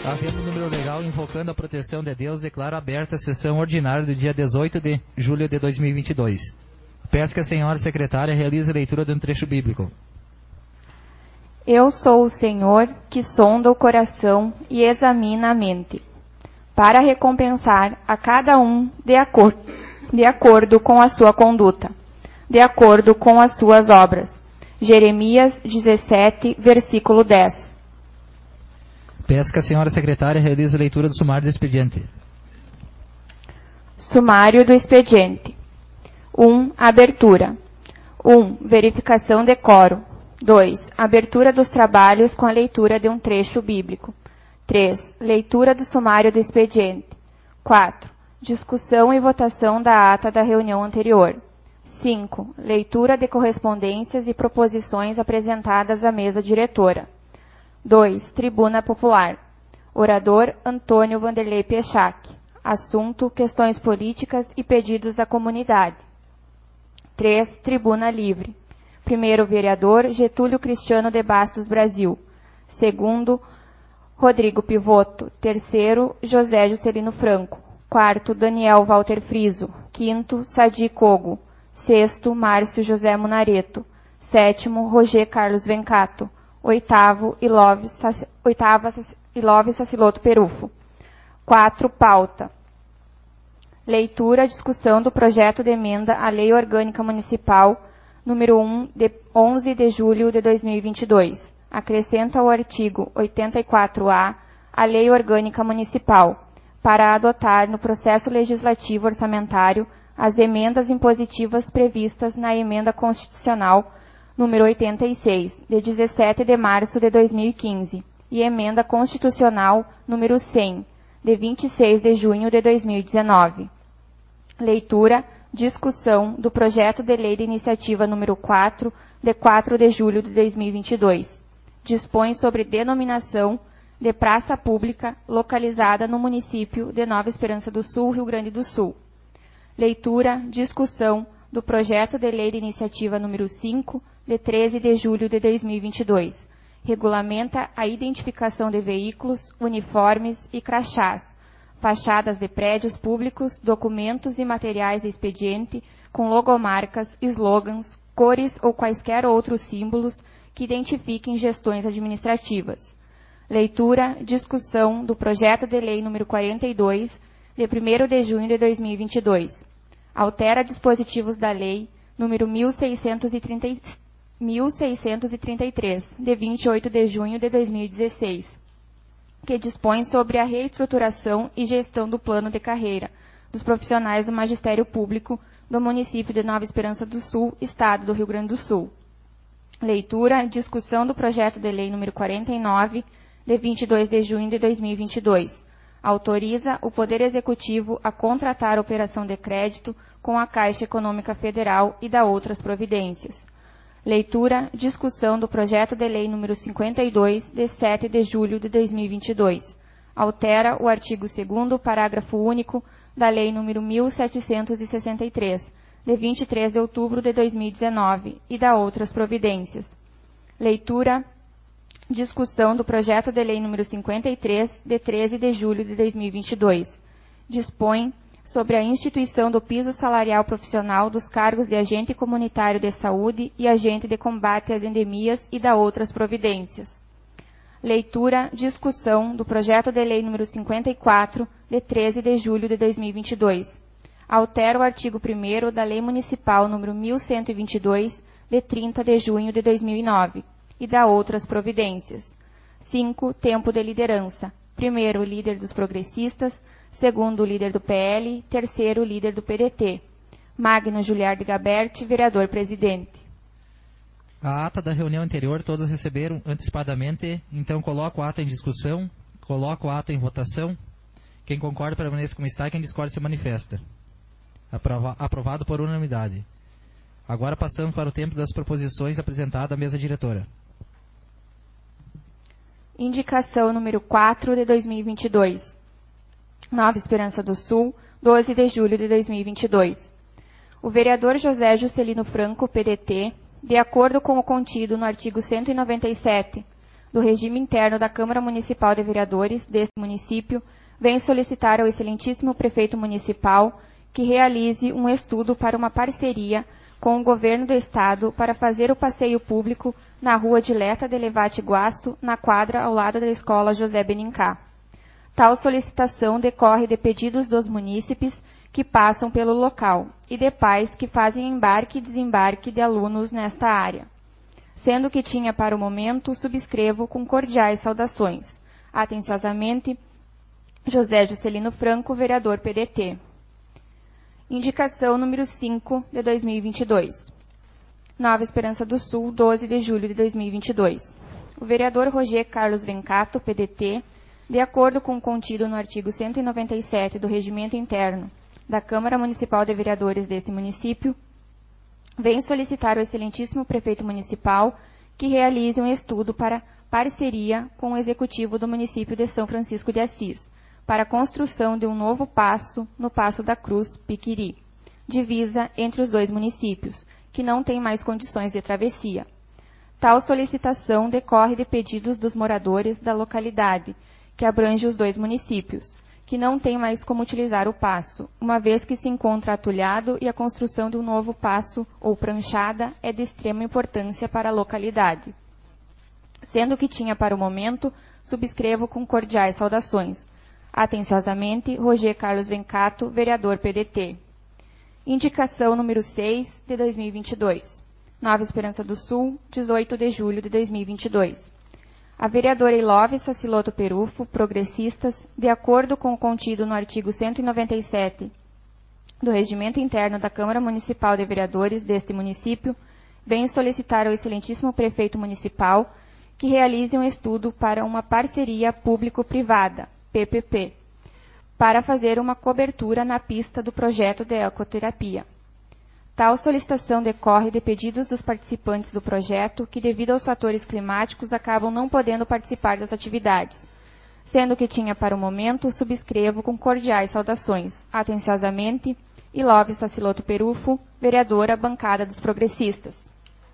Havendo número legal invocando a proteção de Deus, declaro aberta a sessão ordinária do dia 18 de julho de 2022. Peço que a senhora secretária realize a leitura de um trecho bíblico. Eu sou o Senhor que sonda o coração e examina a mente, para recompensar a cada um de acordo com a sua conduta, de acordo com as suas obras. Jeremias 17, versículo 10. Peço que a senhora secretária realize a leitura do sumário do expediente. Sumário do expediente. 1. Abertura. 1. Verificação de quórum. 2. Abertura dos trabalhos com a leitura de um trecho bíblico. 3. Leitura do sumário do expediente. 4. Discussão e votação da ata da reunião anterior. 5. Leitura de correspondências e proposições apresentadas à mesa diretora. 2. Tribuna popular. Orador Antônio Vanderlei Pechac. Assunto: questões políticas e pedidos da comunidade. 3. Tribuna livre. Primeiro vereador Getúlio Cristiano de Bastos Brasil. Segundo, Rodrigo Pivotto. Terceiro, José Juscelino Franco. Quarto, Daniel Walter Friso. Quinto, Sadi Cogo. Sexto, Márcio José Munareto. Sétimo, Roger Carlos Vencato. Oitavo, Ilove Saciloto Perufo. 4. Pauta. Leitura, discussão do projeto de emenda à Lei Orgânica Municipal número 1, de 11 de julho de 2022. Acrescenta ao artigo 84A a Lei Orgânica Municipal, para adotar no processo legislativo orçamentário as emendas impositivas previstas na Emenda Constitucional número 86, de 17 de março de 2015, e Emenda Constitucional número 100, de 26 de junho de 2019. Leitura, discussão do projeto de lei de iniciativa número 4, de 4 de julho de 2022. Dispõe sobre denominação de praça pública localizada no município de Nova Esperança do Sul, Rio Grande do Sul. Leitura, discussão do projeto de lei de iniciativa número 5, de 13 de julho de 2022. Regulamenta a identificação de veículos, uniformes e crachás, fachadas de prédios públicos, documentos e materiais de expediente com logomarcas, slogans, cores ou quaisquer outros símbolos que identifiquem gestões administrativas. Leitura, discussão do projeto de lei número 42, de 1º de junho de 2022. Altera dispositivos da lei número 1633, de 28 de junho de 2016, que dispõe sobre a reestruturação e gestão do plano de carreira dos profissionais do magistério público do município de Nova Esperança do Sul, estado do Rio Grande do Sul. Leitura, discussão do projeto de lei número 49, de 22 de junho de 2022. Autoriza o Poder Executivo a contratar operação de crédito com a Caixa Econômica Federal e dá outras providências. Leitura, discussão do projeto de lei número 52, de 7 de julho de 2022. Altera o artigo 2º, parágrafo único, da lei número 1763, de 23 de outubro de 2019, e dá outras providências. Leitura, discussão do projeto de lei número 53, de 13 de julho de 2022. Dispõe sobre a instituição do piso salarial profissional dos cargos de agente comunitário de saúde e agente de combate às endemias e dá outras providências. Leitura, discussão do projeto de lei número 54, de 13 de julho de 2022. Altera o artigo 1º da Lei Municipal número 1122, de 30 de junho de 2009, e dá outras providências. 5. Tempo de liderança. Primeiro, o líder dos progressistas. Segundo, o líder do PL. Terceiro, o líder do PDT. Magno Juliar de Gaberti, vereador-presidente. A ata da reunião anterior todos receberam antecipadamente, então coloco a ata em discussão, coloco a ata em votação. Quem concorda permaneça como está, quem discorda se manifesta. Aprovado por unanimidade. Agora passamos para o tempo das proposições apresentadas à mesa diretora. Indicação número 4 de 2022. Nova Esperança do Sul, 12 de julho de 2022. O vereador José Juscelino Franco, PDT, de acordo com o contido no artigo 197 do regime interno da Câmara Municipal de Vereadores deste município, vem solicitar ao excelentíssimo prefeito municipal que realize um estudo para uma parceria com o governo do estado para fazer o passeio público na rua Dileta de Levate Guaço, na quadra ao lado da escola José Benincá. Tal solicitação decorre de pedidos dos munícipes que passam pelo local e de pais que fazem embarque e desembarque de alunos nesta área. Sendo que tinha para o momento, subscrevo com cordiais saudações. Atenciosamente, José Juscelino Franco, vereador PDT. Indicação número 5 de 2022. Nova Esperança do Sul, 12 de julho de 2022. O vereador Roger Carlos Vencato, PDT, de acordo com o contido no artigo 197 do Regimento Interno da Câmara Municipal de Vereadores desse município, vem solicitar ao excelentíssimo prefeito municipal que realize um estudo para parceria com o executivo do município de São Francisco de Assis, para a construção de um novo paço no Passo da Cruz, Piquiri, divisa entre os dois municípios, que não tem mais condições de travessia. Tal solicitação decorre de pedidos dos moradores da localidade, que abrange os dois municípios, que não tem mais como utilizar o paço, uma vez que se encontra atulhado e a construção de um novo paço ou pranchada é de extrema importância para a localidade. Sendo que tinha para o momento, subscrevo com cordiais saudações. Atenciosamente, Roger Carlos Vencato, vereador PDT. Indicação número 6 de 2022. Nova Esperança do Sul, 18 de julho de 2022. A vereadora Ilove Saciloto Perufo, progressistas, de acordo com o contido no artigo 197 do Regimento Interno da Câmara Municipal de Vereadores deste município, vem solicitar ao excelentíssimo prefeito municipal que realize um estudo para uma parceria público-privada, PPP, para fazer uma cobertura na pista do projeto de ecoterapia. Tal solicitação decorre de pedidos dos participantes do projeto que, devido aos fatores climáticos, acabam não podendo participar das atividades. Sendo que tinha para o momento, subscrevo com cordiais saudações. Atenciosamente, Ilove Saciloto Perufo, vereadora, bancada dos progressistas.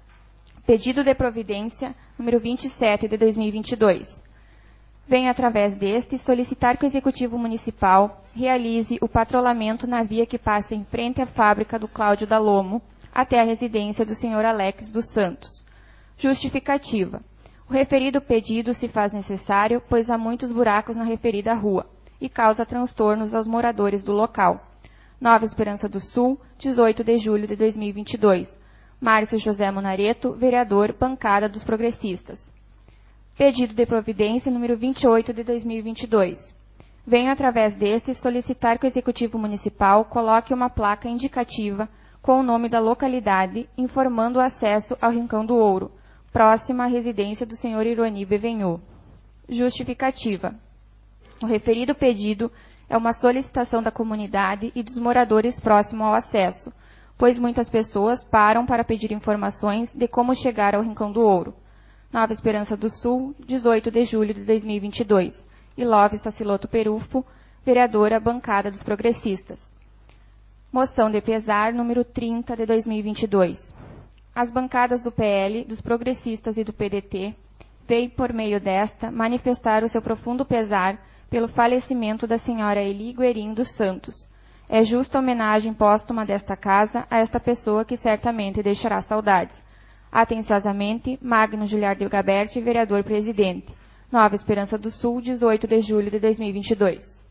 Pedido de providência, número 27 de 2022. Venho, através deste, solicitar que o Executivo Municipal realize o patrulhamento na via que passa em frente à fábrica do Cláudio Dalomo até a residência do Sr. Alex dos Santos. Justificativa. O referido pedido se faz necessário, pois há muitos buracos na referida rua e causa transtornos aos moradores do local. Nova Esperança do Sul, 18 de julho de 2022. Márcio José Monareto, vereador, bancada dos progressistas. Pedido de providência número 28 de 2022. Venho, através deste, solicitar que o Executivo Municipal coloque uma placa indicativa com o nome da localidade, informando o acesso ao Rincão do Ouro, próxima à residência do Sr. Ironi Bevenhu. Justificativa. O referido pedido é uma solicitação da comunidade e dos moradores próximo ao acesso, pois muitas pessoas param para pedir informações de como chegar ao Rincão do Ouro. Nova Esperança do Sul, 18 de julho de 2022. Ilove Saciloto Perufo, vereadora, bancada dos progressistas. Moção de pesar, número 30 de 2022. As bancadas do PL, dos progressistas e do PDT veem, por meio desta, manifestar o seu profundo pesar pelo falecimento da senhora Eli Guerin dos Santos. É justa homenagem póstuma desta casa a esta pessoa que certamente deixará saudades. Atenciosamente, Magno Giliardo Gaberti, vereador presidente. Nova Esperança do Sul, 18 de julho de 2022.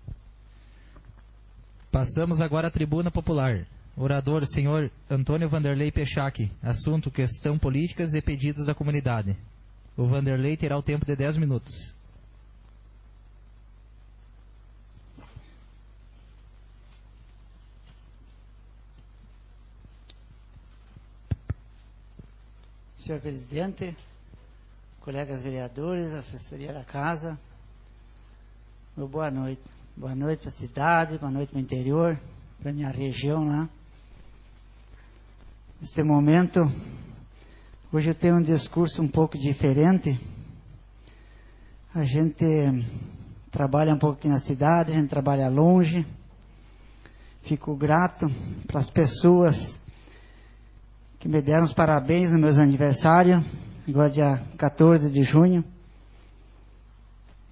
Passamos agora à tribuna popular. Orador, senhor Antônio Vanderlei Pechac. Assunto, questão políticas e pedidos da comunidade. O Vanderlei terá o tempo de 10 minutos. Senhor presidente, colegas vereadores, assessoria da casa, meu boa noite. Boa noite para a cidade, boa noite para o interior, para a minha região lá. Nesse momento, hoje eu tenho um discurso um pouco diferente. A gente trabalha um pouco aqui na cidade, a gente trabalha longe. Fico grato para as pessoas que me deram os parabéns no meu aniversário, agora dia 14 de junho.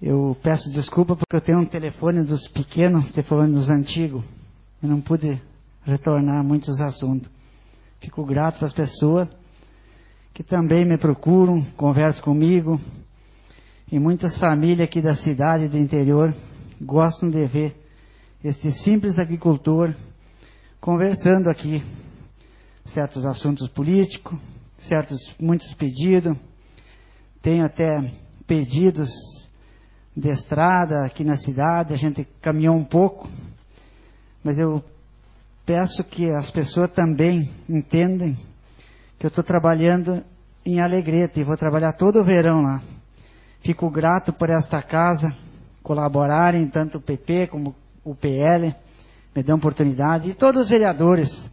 Eu peço desculpa porque eu tenho um telefone dos pequenos, telefone dos antigos. Eu não pude retornar muitos assuntos. Fico grato para as pessoas que também me procuram, conversam comigo. E muitas famílias aqui da cidade e do interior gostam de ver este simples agricultor conversando aqui certos assuntos políticos, muitos pedidos. Tenho até pedidos de estrada aqui na cidade, a gente caminhou um pouco, mas eu peço que as pessoas também entendam que eu estou trabalhando em Alegrete e vou trabalhar todo o verão lá. Fico grato por esta casa colaborarem, tanto o PP como o PL, me dão oportunidade, e todos os vereadores.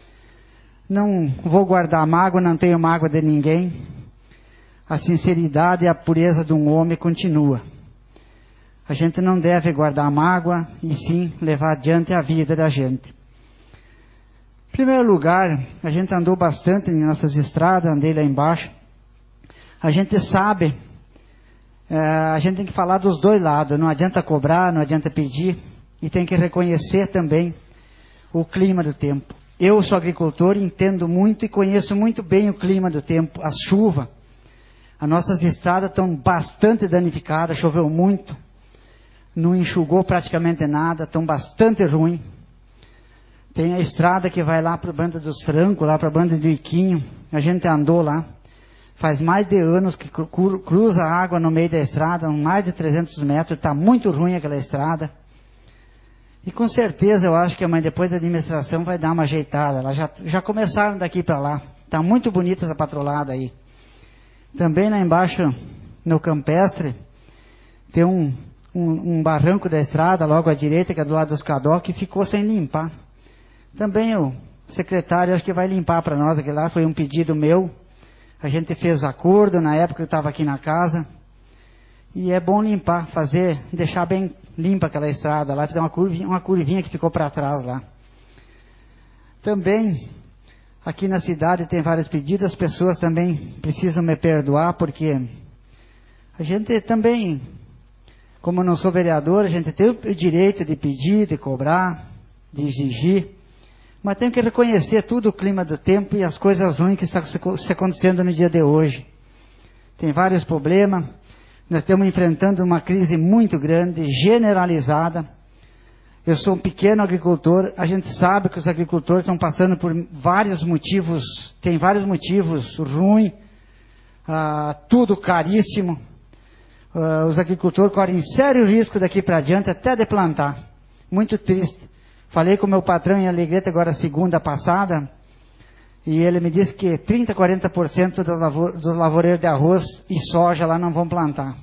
Não vou guardar mágoa, não tenho mágoa de ninguém. A sinceridade e a pureza de um homem continua. A gente não deve guardar mágoa, e sim levar adiante a vida da gente. Em primeiro lugar, a gente andou bastante em nossas estradas, andei lá embaixo. A gente sabe, a gente tem que falar dos dois lados, não adianta cobrar, não adianta pedir, e tem que reconhecer também o clima do tempo. Eu sou agricultor, entendo muito e conheço muito bem o clima do tempo, a chuva. As nossas estradas estão bastante danificadas, choveu muito, não enxugou praticamente nada, estão bastante ruins. Tem a estrada que vai lá para a Banda dos Francos, lá para a Banda do Iquinho, a gente andou lá. Faz mais de anos que cruza a água no meio da estrada, mais de 300 metros, está muito ruim aquela estrada. E com certeza eu acho que amanhã depois da administração vai dar uma ajeitada. Elas já começaram daqui para lá. Está muito bonita essa patrolada aí. Também lá embaixo, no Campestre, tem um barranco da estrada, logo à direita, que é do lado dos Cadó, que ficou sem limpar. Também o secretário acho que vai limpar para nós, aquele lá foi um pedido meu. A gente fez acordo, na época eu estava aqui na casa. E é bom limpar, deixar bem limpa aquela estrada lá, tem uma curvinha que ficou para trás lá. Também, aqui na cidade tem vários pedidos, as pessoas também precisam me perdoar, porque a gente também, como eu não sou vereador, a gente tem o direito de pedir, de cobrar, de exigir, mas tem que reconhecer tudo o clima do tempo e as coisas ruins que estão acontecendo no dia de hoje. Tem vários problemas. Nós estamos enfrentando uma crise muito grande, generalizada. Eu sou um pequeno agricultor, a gente sabe que os agricultores estão passando por vários motivos, tem vários motivos ruins, tudo caríssimo. Os agricultores correm sério risco daqui para adiante até de plantar. Muito triste. Falei com o meu patrão em Alegrete agora segunda passada, e ele me disse que 30%, 40% dos lavoureiros de arroz e soja lá não vão plantar.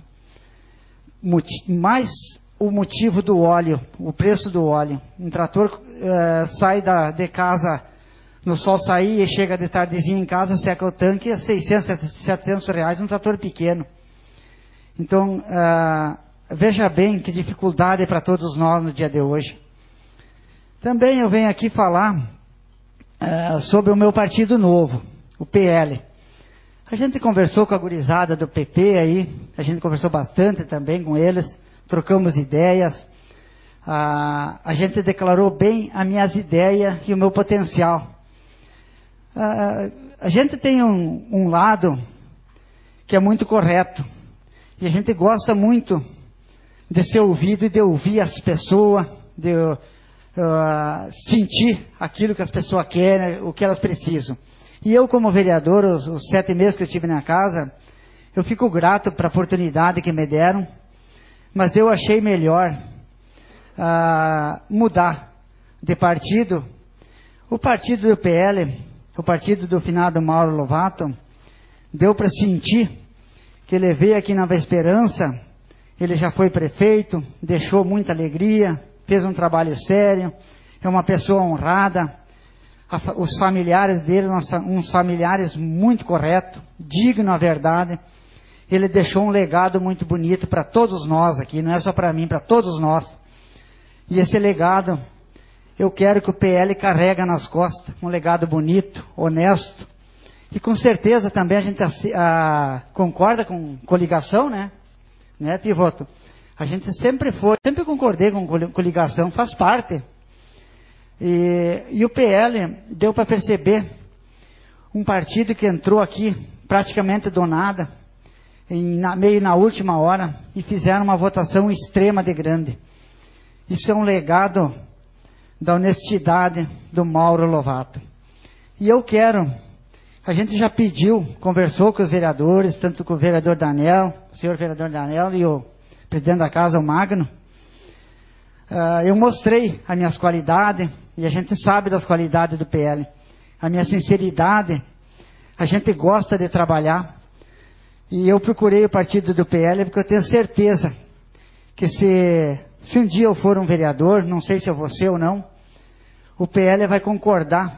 Mais o motivo do óleo, o preço do óleo. Um trator sai de casa, no sol sair e chega de tardezinha em casa, seca o tanque, é 600, 700 reais, um trator pequeno. Então, veja bem que dificuldade é para todos nós no dia de hoje. Também eu venho aqui falar sobre o meu partido novo, o PL. A gente conversou com a gurizada do PP aí, a gente conversou bastante também com eles, trocamos ideias, a gente declarou bem as minhas ideias e o meu potencial. A gente tem um lado que é muito correto, e a gente gosta muito de ser ouvido e de ouvir as pessoas, de sentir aquilo que as pessoas querem, o que elas precisam. E eu, como vereador, os 7 meses que eu estive na casa, eu fico grato para a oportunidade que me deram, mas eu achei melhor mudar de partido. O partido do PL, o partido do finado Mauro Lovato, deu para sentir que ele veio aqui na Nova Esperança, ele já foi prefeito, deixou muita alegria, fez um trabalho sério, é uma pessoa honrada. Os familiares dele, uns familiares muito corretos, dignos, na verdade. Ele deixou um legado muito bonito para todos nós aqui, não é só para mim, para todos nós. E esse legado, eu quero que o PL carrega nas costas, um legado bonito, honesto. E com certeza também a gente concorda com coligação, né? Pivoto? A gente sempre concordei com coligação, faz parte. E o PL deu para perceber um partido que entrou aqui praticamente do nada, meio na última hora, e fizeram uma votação extrema de grande. Isso é um legado da honestidade do Mauro Lovato. E eu quero, a gente já pediu, conversou com os vereadores, tanto com o vereador Daniel, o senhor vereador Daniel e o presidente da casa, o Magno. Eu mostrei as minhas qualidades, e a gente sabe das qualidades do PL. A minha sinceridade, a gente gosta de trabalhar. E eu procurei o partido do PL porque eu tenho certeza que se um dia eu for um vereador, não sei se eu vou ser ou não, o PL vai concordar,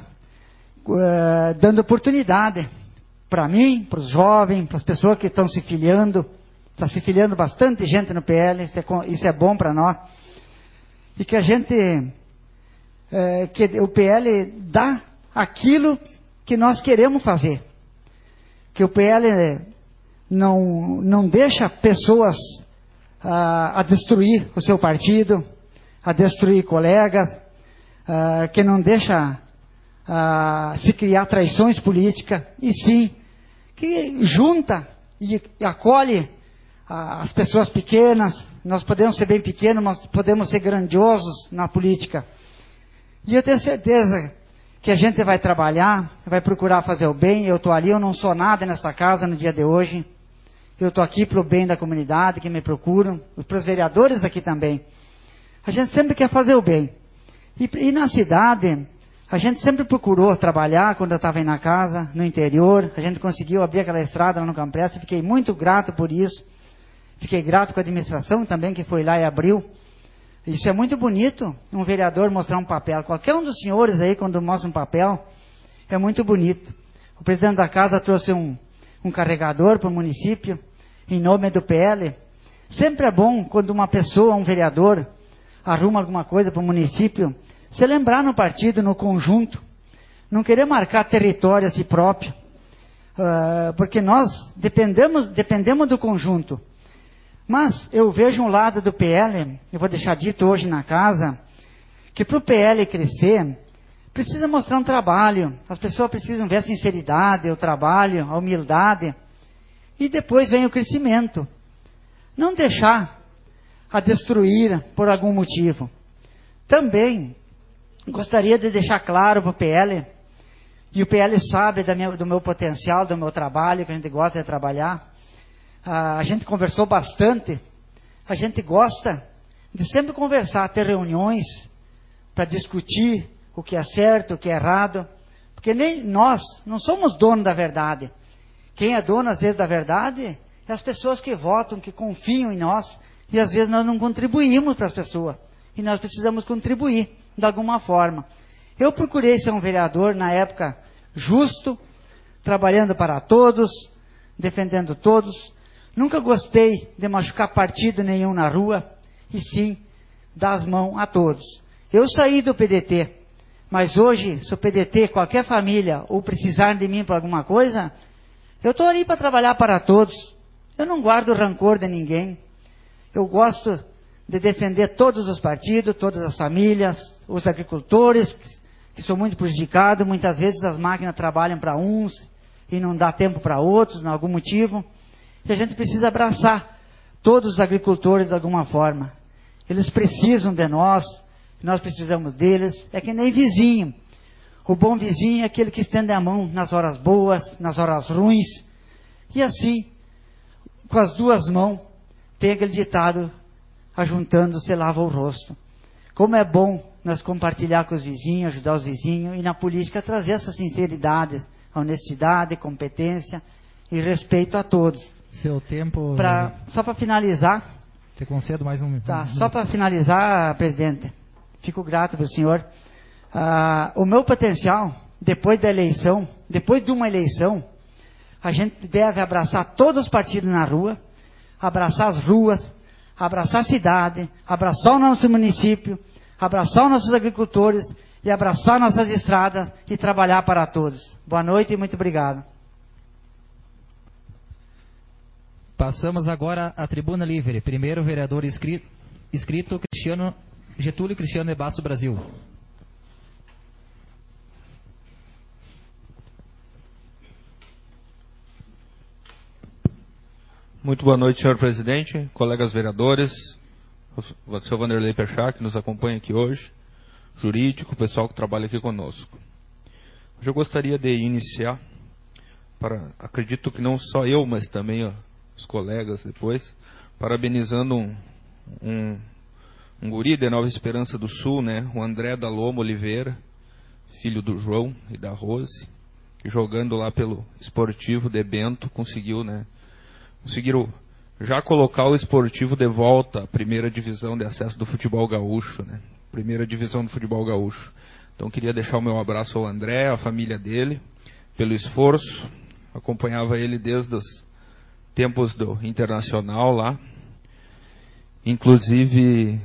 dando oportunidade para mim, para os jovens, para as pessoas que estão se filiando. Está se filiando bastante gente no PL, isso é bom para nós. E que a gente, que o PL dá aquilo que nós queremos fazer. Que o PL não deixa pessoas a destruir o seu partido, a destruir colegas, que não deixa se criar traições políticas, e sim, que junta e acolhe as pessoas pequenas. Nós podemos ser bem pequenos, mas podemos ser grandiosos na política. E eu tenho certeza que a gente vai trabalhar, vai procurar fazer o bem. Eu estou ali, eu não sou nada nessa casa no dia de hoje. Eu estou aqui para o bem da comunidade, que me procuram, para os vereadores aqui também. A gente sempre quer fazer o bem. E na cidade, a gente sempre procurou trabalhar quando eu estava aí na casa, no interior. A gente conseguiu abrir aquela estrada lá no Campreste, fiquei muito grato por isso. Fiquei grato com a administração também, que foi lá e abriu. Isso é muito bonito, um vereador mostrar um papel. Qualquer um dos senhores aí, quando mostra um papel, é muito bonito. O presidente da casa trouxe um carregador para o município, em nome do PL. Sempre é bom quando uma pessoa, um vereador, arruma alguma coisa para o município, se lembrar no partido, no conjunto. Não querer marcar território a si próprio. Porque nós dependemos do conjunto. Mas eu vejo um lado do PL, eu vou deixar dito hoje na casa, que para o PL crescer, precisa mostrar um trabalho. As pessoas precisam ver a sinceridade, o trabalho, a humildade. E depois vem o crescimento. Não deixar a destruir por algum motivo. Também gostaria de deixar claro para o PL, e o PL sabe do meu potencial, do meu trabalho, que a gente gosta de trabalhar. A gente conversou bastante, a gente gosta de sempre conversar, ter reuniões para discutir o que é certo, o que é errado, porque nem nós não somos donos da verdade. Quem é dono às vezes da verdade é as pessoas que votam, que confiam em nós, e às vezes nós não contribuímos para as pessoas, e nós precisamos contribuir de alguma forma. Eu procurei ser um vereador na época justo, trabalhando para todos, defendendo todos. Nunca gostei de machucar partido nenhum na rua, e sim, dar as mãos a todos. Eu saí do PDT, mas hoje, se o PDT, qualquer família, ou precisar de mim para alguma coisa, eu estou ali para trabalhar para todos. Eu não guardo rancor de ninguém. Eu gosto de defender todos os partidos, todas as famílias, os agricultores, que são muito prejudicados. Muitas vezes as máquinas trabalham para uns e não dá tempo para outros, por algum motivo. E a gente precisa abraçar todos os agricultores de alguma forma. Eles precisam de nós precisamos deles. É que nem vizinho. O bom vizinho é aquele que estende a mão nas horas boas, nas horas ruins. E assim, com as duas mãos, tem aquele ditado, ajuntando se lava o rosto. Como é bom nós compartilhar com os vizinhos, ajudar os vizinhos, e na política trazer essa sinceridade, a honestidade, competência e respeito a todos. Seu tempo... Só para finalizar... Te concedo mais um... Tá, só para finalizar, presidente, fico grato para o senhor. O meu potencial, depois da eleição, depois de uma eleição, a gente deve abraçar todos os partidos na rua, abraçar as ruas, abraçar a cidade, abraçar o nosso município, abraçar os nossos agricultores e abraçar nossas estradas e trabalhar para todos. Boa noite e muito obrigado. Passamos agora à tribuna livre. Primeiro, vereador inscrito Getúlio Cristiano de Basso Brasil. Muito boa noite, senhor presidente, colegas vereadores, o senhor Vanderlei Pechak, que nos acompanha aqui hoje, jurídico, o pessoal que trabalha aqui conosco. Hoje eu gostaria de iniciar, acredito que não só eu, mas também os colegas depois, parabenizando um guri de Nova Esperança do Sul, né, o André da Loma Oliveira, filho do João e da Rose, que jogando lá pelo Esportivo de Bento conseguiram já colocar o Esportivo de volta à primeira divisão de acesso do futebol gaúcho, né? Primeira divisão do futebol gaúcho. Então queria deixar o meu abraço ao André, à família dele, pelo esforço. Acompanhava ele desde os tempos do Internacional lá. Inclusive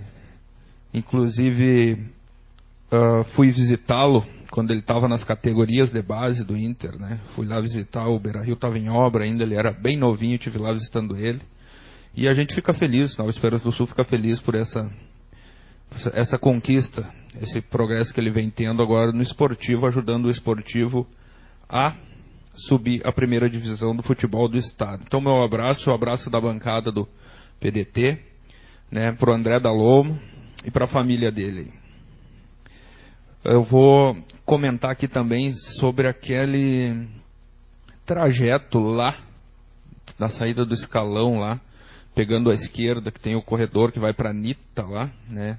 fui visitá-lo quando ele estava nas categorias de base do Inter, né? Fui lá visitar, o Beira-Rio estava em obra ainda, ele era bem novinho, estive lá visitando ele. E a gente fica feliz, Nova Esperança do Sul fica feliz por essa conquista, esse progresso que ele vem tendo agora no esportivo, ajudando o esportivo a subir a primeira divisão do futebol do estado. Então meu abraço, o abraço da bancada do PDT, né, para o André da Loma e para a família dele. Eu vou comentar aqui também sobre aquele trajeto lá, na saída do escalão lá, pegando à esquerda, que tem o corredor que vai para a Anitta lá, né?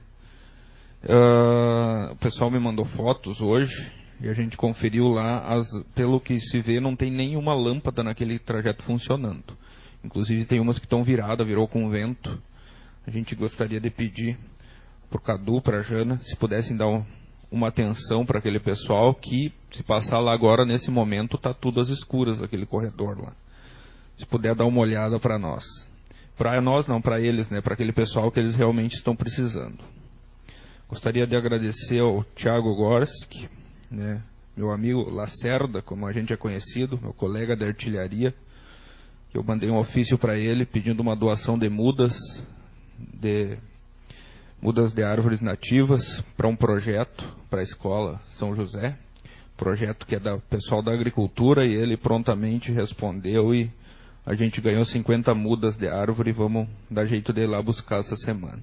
O pessoal me mandou fotos hoje, e a gente conferiu lá, pelo que se vê, não tem nenhuma lâmpada naquele trajeto funcionando. Inclusive tem umas que estão virou com vento. A gente gostaria de pedir para o Cadu, para a Jana, se pudessem dar uma atenção para aquele pessoal que, se passar lá agora, nesse momento, está tudo às escuras, aquele corredor lá. Se puder dar uma olhada para nós. Para nós não, para eles, né? Para aquele pessoal que eles realmente estão precisando. Gostaria de agradecer ao Thiago Gorski, né? Meu amigo Lacerda, como a gente é conhecido, meu colega da artilharia. Eu mandei um ofício para ele pedindo uma doação de mudas de árvores nativas para um projeto para a escola São José, projeto que é do pessoal da agricultura, e ele prontamente respondeu e a gente ganhou 50 mudas de árvore e vamos dar jeito de ir lá buscar essa semana.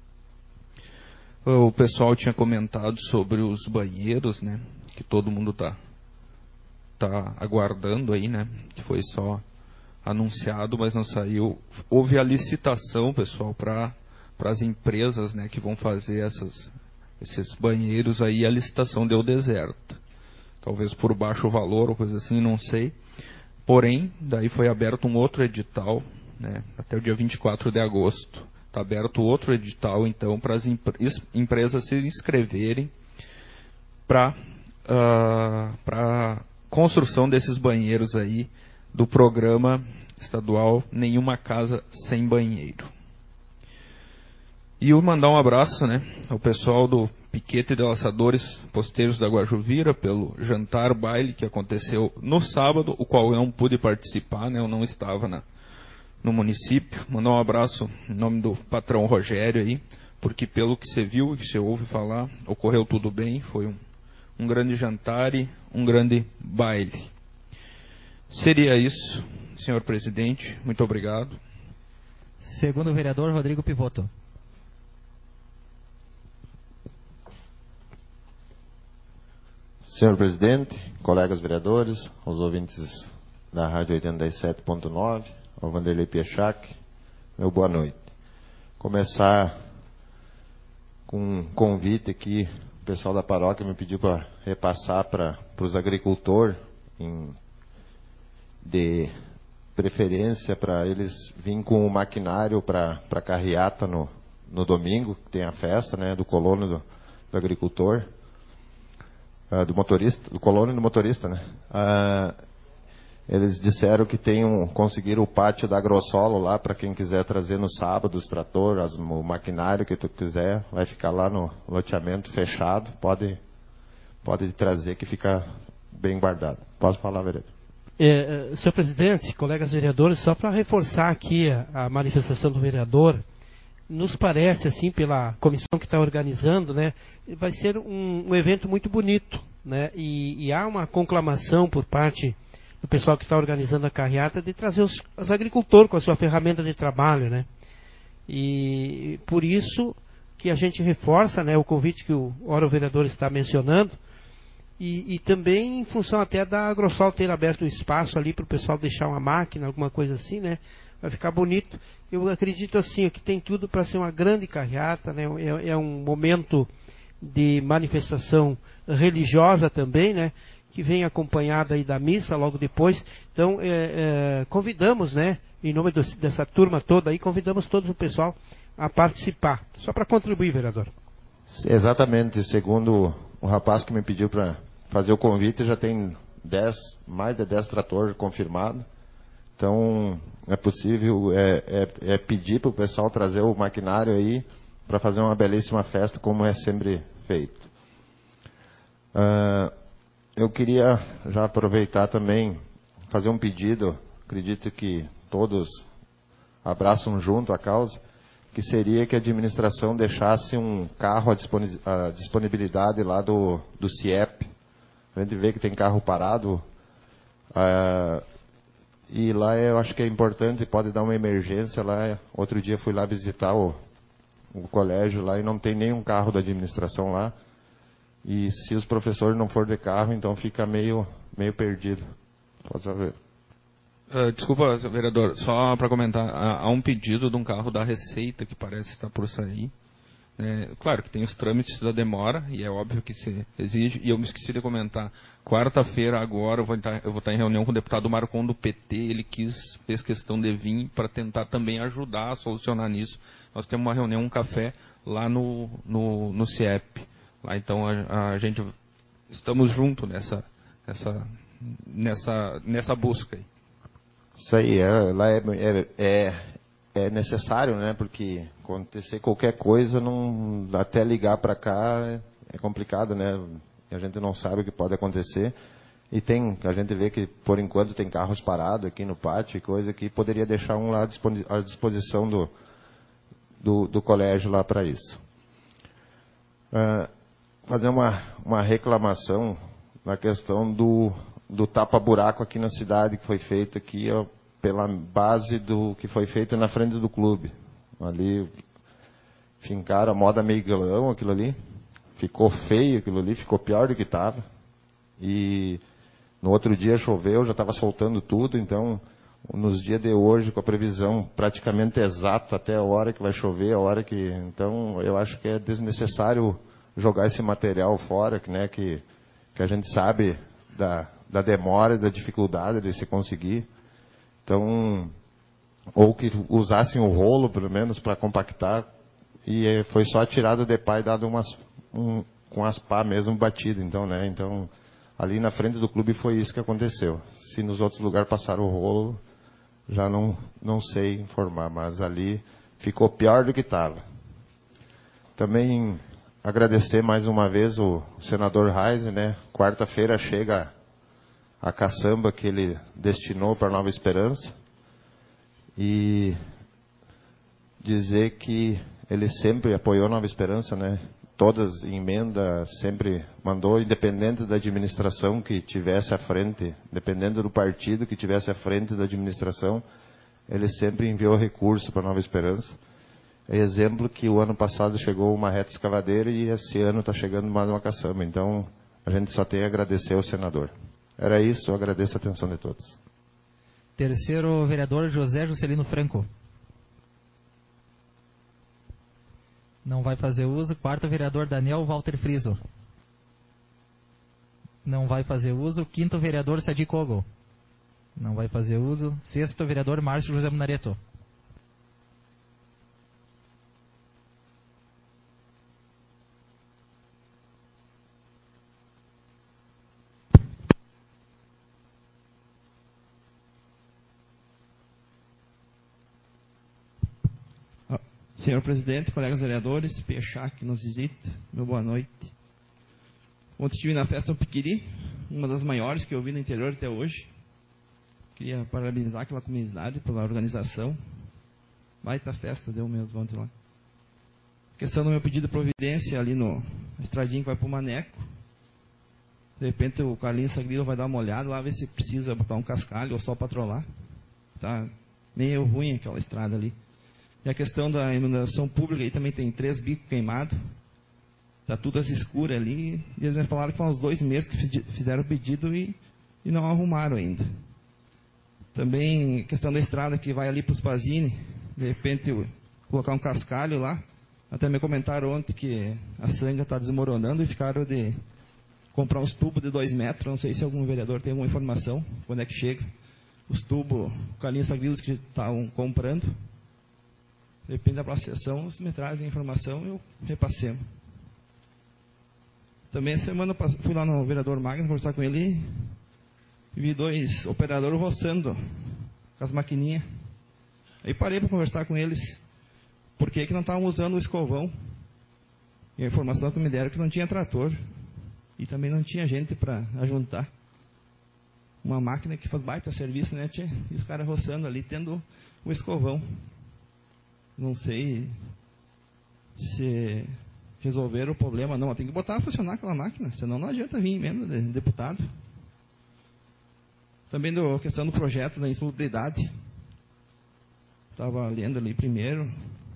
O pessoal tinha comentado sobre os banheiros, né, que todo mundo tá aguardando aí, né, que foi só anunciado, mas não saiu. Houve a licitação, pessoal, para as empresas, né, que vão fazer esses banheiros aí, a licitação deu deserta. Talvez por baixo valor ou coisa assim, não sei. Porém, daí foi aberto um outro edital, né, até o dia 24 de agosto. Está aberto outro edital, então, para as empresas se inscreverem para a construção desses banheiros aí do programa estadual Nenhuma Casa Sem Banheiro. E eu mandar um abraço, né, ao pessoal do Piquete de Laçadores Posteiros da Guajuvira pelo jantar baile que aconteceu no sábado, o qual eu não pude participar, né, eu não estava no município. Mandar um abraço em nome do patrão Rogério aí, porque pelo que você viu e que você ouve falar, ocorreu tudo bem, foi um grande jantar e um grande baile. Seria isso, senhor presidente, muito obrigado. Segundo o vereador Rodrigo Pivoto. Senhor presidente, colegas vereadores, aos ouvintes da Rádio 87.9, ao Vanderlei Pechak, meu boa noite. Começar com um convite aqui, o pessoal da paróquia me pediu para repassar para os agricultores, de preferência para eles virem com o maquinário para carreata no domingo, que tem a festa, né, do colono do agricultor. Do motorista, do colono e do motorista, né? Eles disseram que conseguiram o pátio da Grossolo lá, para quem quiser trazer no sábado os tratores, o maquinário que tu quiser, vai ficar lá no loteamento fechado, pode trazer que fica bem guardado. Posso falar, vereador? Senhor presidente, colegas vereadores, só para reforçar aqui a manifestação do vereador, nos parece, assim, pela comissão que está organizando, né, vai ser um evento muito bonito, né, e há uma conclamação por parte do pessoal que está organizando a carreata de trazer os agricultores com a sua ferramenta de trabalho, né, e por isso que a gente reforça, né, o convite que o vereador está mencionando, e também em função até da Agrosol ter aberto um espaço ali para o pessoal deixar uma máquina, alguma coisa assim, né? Vai ficar bonito. Eu acredito assim, que tem tudo para ser uma grande carreata, né? É um momento de manifestação religiosa também, né? Que vem acompanhada aí da missa logo depois. Então, convidamos, né? Em nome dessa turma toda aí, convidamos todo o pessoal a participar. Só para contribuir, vereador. Exatamente, segundo o rapaz que me pediu para fazer o convite, já tem mais de 10 tratores confirmados. Então, é possível pedir para o pessoal trazer o maquinário aí para fazer uma belíssima festa, como é sempre feito. Eu queria já aproveitar também, fazer um pedido, acredito que todos abraçam junto a causa, que seria que a administração deixasse um carro à disponibilidade lá do CIEP. A gente vê que tem carro parado, e lá eu acho que é importante, pode dar uma emergência lá. Outro dia fui lá visitar o colégio lá e não tem nenhum carro da administração lá. E se os professores não for de carro, então fica meio perdido. Pode saber. Desculpa, vereador, só para comentar, há um pedido de um carro da Receita que parece estar por sair. Claro que tem os trâmites da demora, e é óbvio que se exige, e eu me esqueci de comentar, quarta-feira agora eu vou estar em reunião com o deputado Marcon do PT, ele fez questão de vir para tentar também ajudar a solucionar nisso. Nós temos uma reunião, um café lá no CIEP. Lá, então a gente estamos juntos nessa busca aí. Isso aí, lá é necessário, né? Porque acontecer qualquer coisa, até ligar para cá é complicado, né? A gente não sabe o que pode acontecer. E a gente vê que, por enquanto, tem carros parados aqui no pátio, coisa que poderia deixar um lá à disposição do colégio lá para isso. Fazer uma reclamação na questão do tapa-buraco aqui na cidade, que foi feito aqui, pela base do que foi feito na frente do clube. Ali, fincaram a moda meio galão, aquilo ali. Ficou feio aquilo ali, ficou pior do que estava. E no outro dia choveu, já estava soltando tudo, então, nos dias de hoje, com a previsão praticamente exata até a hora que vai chover, então, eu acho que é desnecessário jogar esse material fora, né, que a gente sabe da demora e da dificuldade de se conseguir. Então, ou que usassem o rolo, pelo menos, para compactar, e foi só tirado de pá e dado com as pá mesmo batido, então, né, então, ali na frente do clube foi isso que aconteceu. Se nos outros lugares passaram o rolo, já não sei informar, mas ali ficou pior do que estava. Também agradecer mais uma vez o senador Reis, né, quarta-feira chega a caçamba que ele destinou para Nova Esperança, e dizer que ele sempre apoiou Nova Esperança, né? Todas emendas sempre mandou, independente da administração que tivesse à frente, dependendo do partido que tivesse à frente da administração, ele sempre enviou recurso para Nova Esperança. É exemplo que o ano passado chegou uma reta escavadeira e esse ano está chegando mais uma caçamba. Então, a gente só tem a agradecer ao senador. Era isso, eu agradeço a atenção de todos. Terceiro vereador, José Juscelino Franco. Não vai fazer uso. Quarto vereador, Daniel Walter Friso. Não vai fazer uso. Quinto vereador, Sadi Kogo. Não vai fazer uso. Sexto vereador, Márcio José Munareto. Senhor presidente, colegas vereadores, Piechá que nos visita, meu boa noite. Ontem estive na festa do Piquiri, uma das maiores que eu vi no interior até hoje. Queria parabenizar aquela comunidade pela organização. Baita festa deu mesmo ontem lá. Questão do meu pedido de providência ali no estradinho que vai para o Maneco. De repente o Carlinhos Sagrilo vai dar uma olhada lá, ver se precisa botar um cascalho ou só patrolar. Tá meio ruim aquela estrada ali. E a questão da iluminação pública, aí também tem 3 bicos queimados. Está tudo às escuras ali. E eles me falaram que faz uns 2 meses que fizeram o pedido e não arrumaram ainda. Também a questão da estrada que vai ali para os Pazini. De repente colocar um cascalho lá. Até me comentaram ontem que a sanga está desmoronando e ficaram de comprar uns tubos de 2 metros. Não sei se algum vereador tem alguma informação. Quando é que chega? Os tubos, o Carlinhos Sagrilos que estavam comprando. Depende da próxima sessão, eles me trazem a informação e eu repassemos. Também essa semana eu fui lá no vereador Magno conversar com ele e vi 2 operadores roçando com as maquininhas. Aí parei para conversar com eles. Por que não estavam usando o escovão? E a informação que me deram é que não tinha trator. E também não tinha gente para ajuntar. Uma máquina que faz baita serviço, né? E os caras roçando ali, tendo o escovão. Não sei se resolveram o problema, não. Tem que botar a funcionar aquela máquina, senão não adianta vir emenda de deputado. Também a questão do projeto da insalubridade. Estava lendo ali primeiro.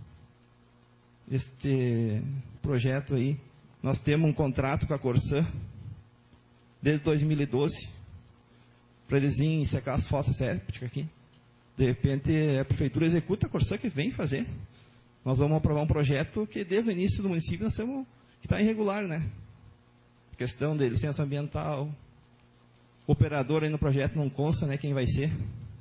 Este projeto aí, nós temos um contrato com a Corsã desde 2012 para eles virem secar as fossas sépticas aqui. De repente, a prefeitura executa a Corsã que vem fazer. Nós vamos aprovar um projeto que, desde o início do município, nós temos que está irregular, né? Questão de licença ambiental. Operador aí no projeto não consta, né? Quem vai ser.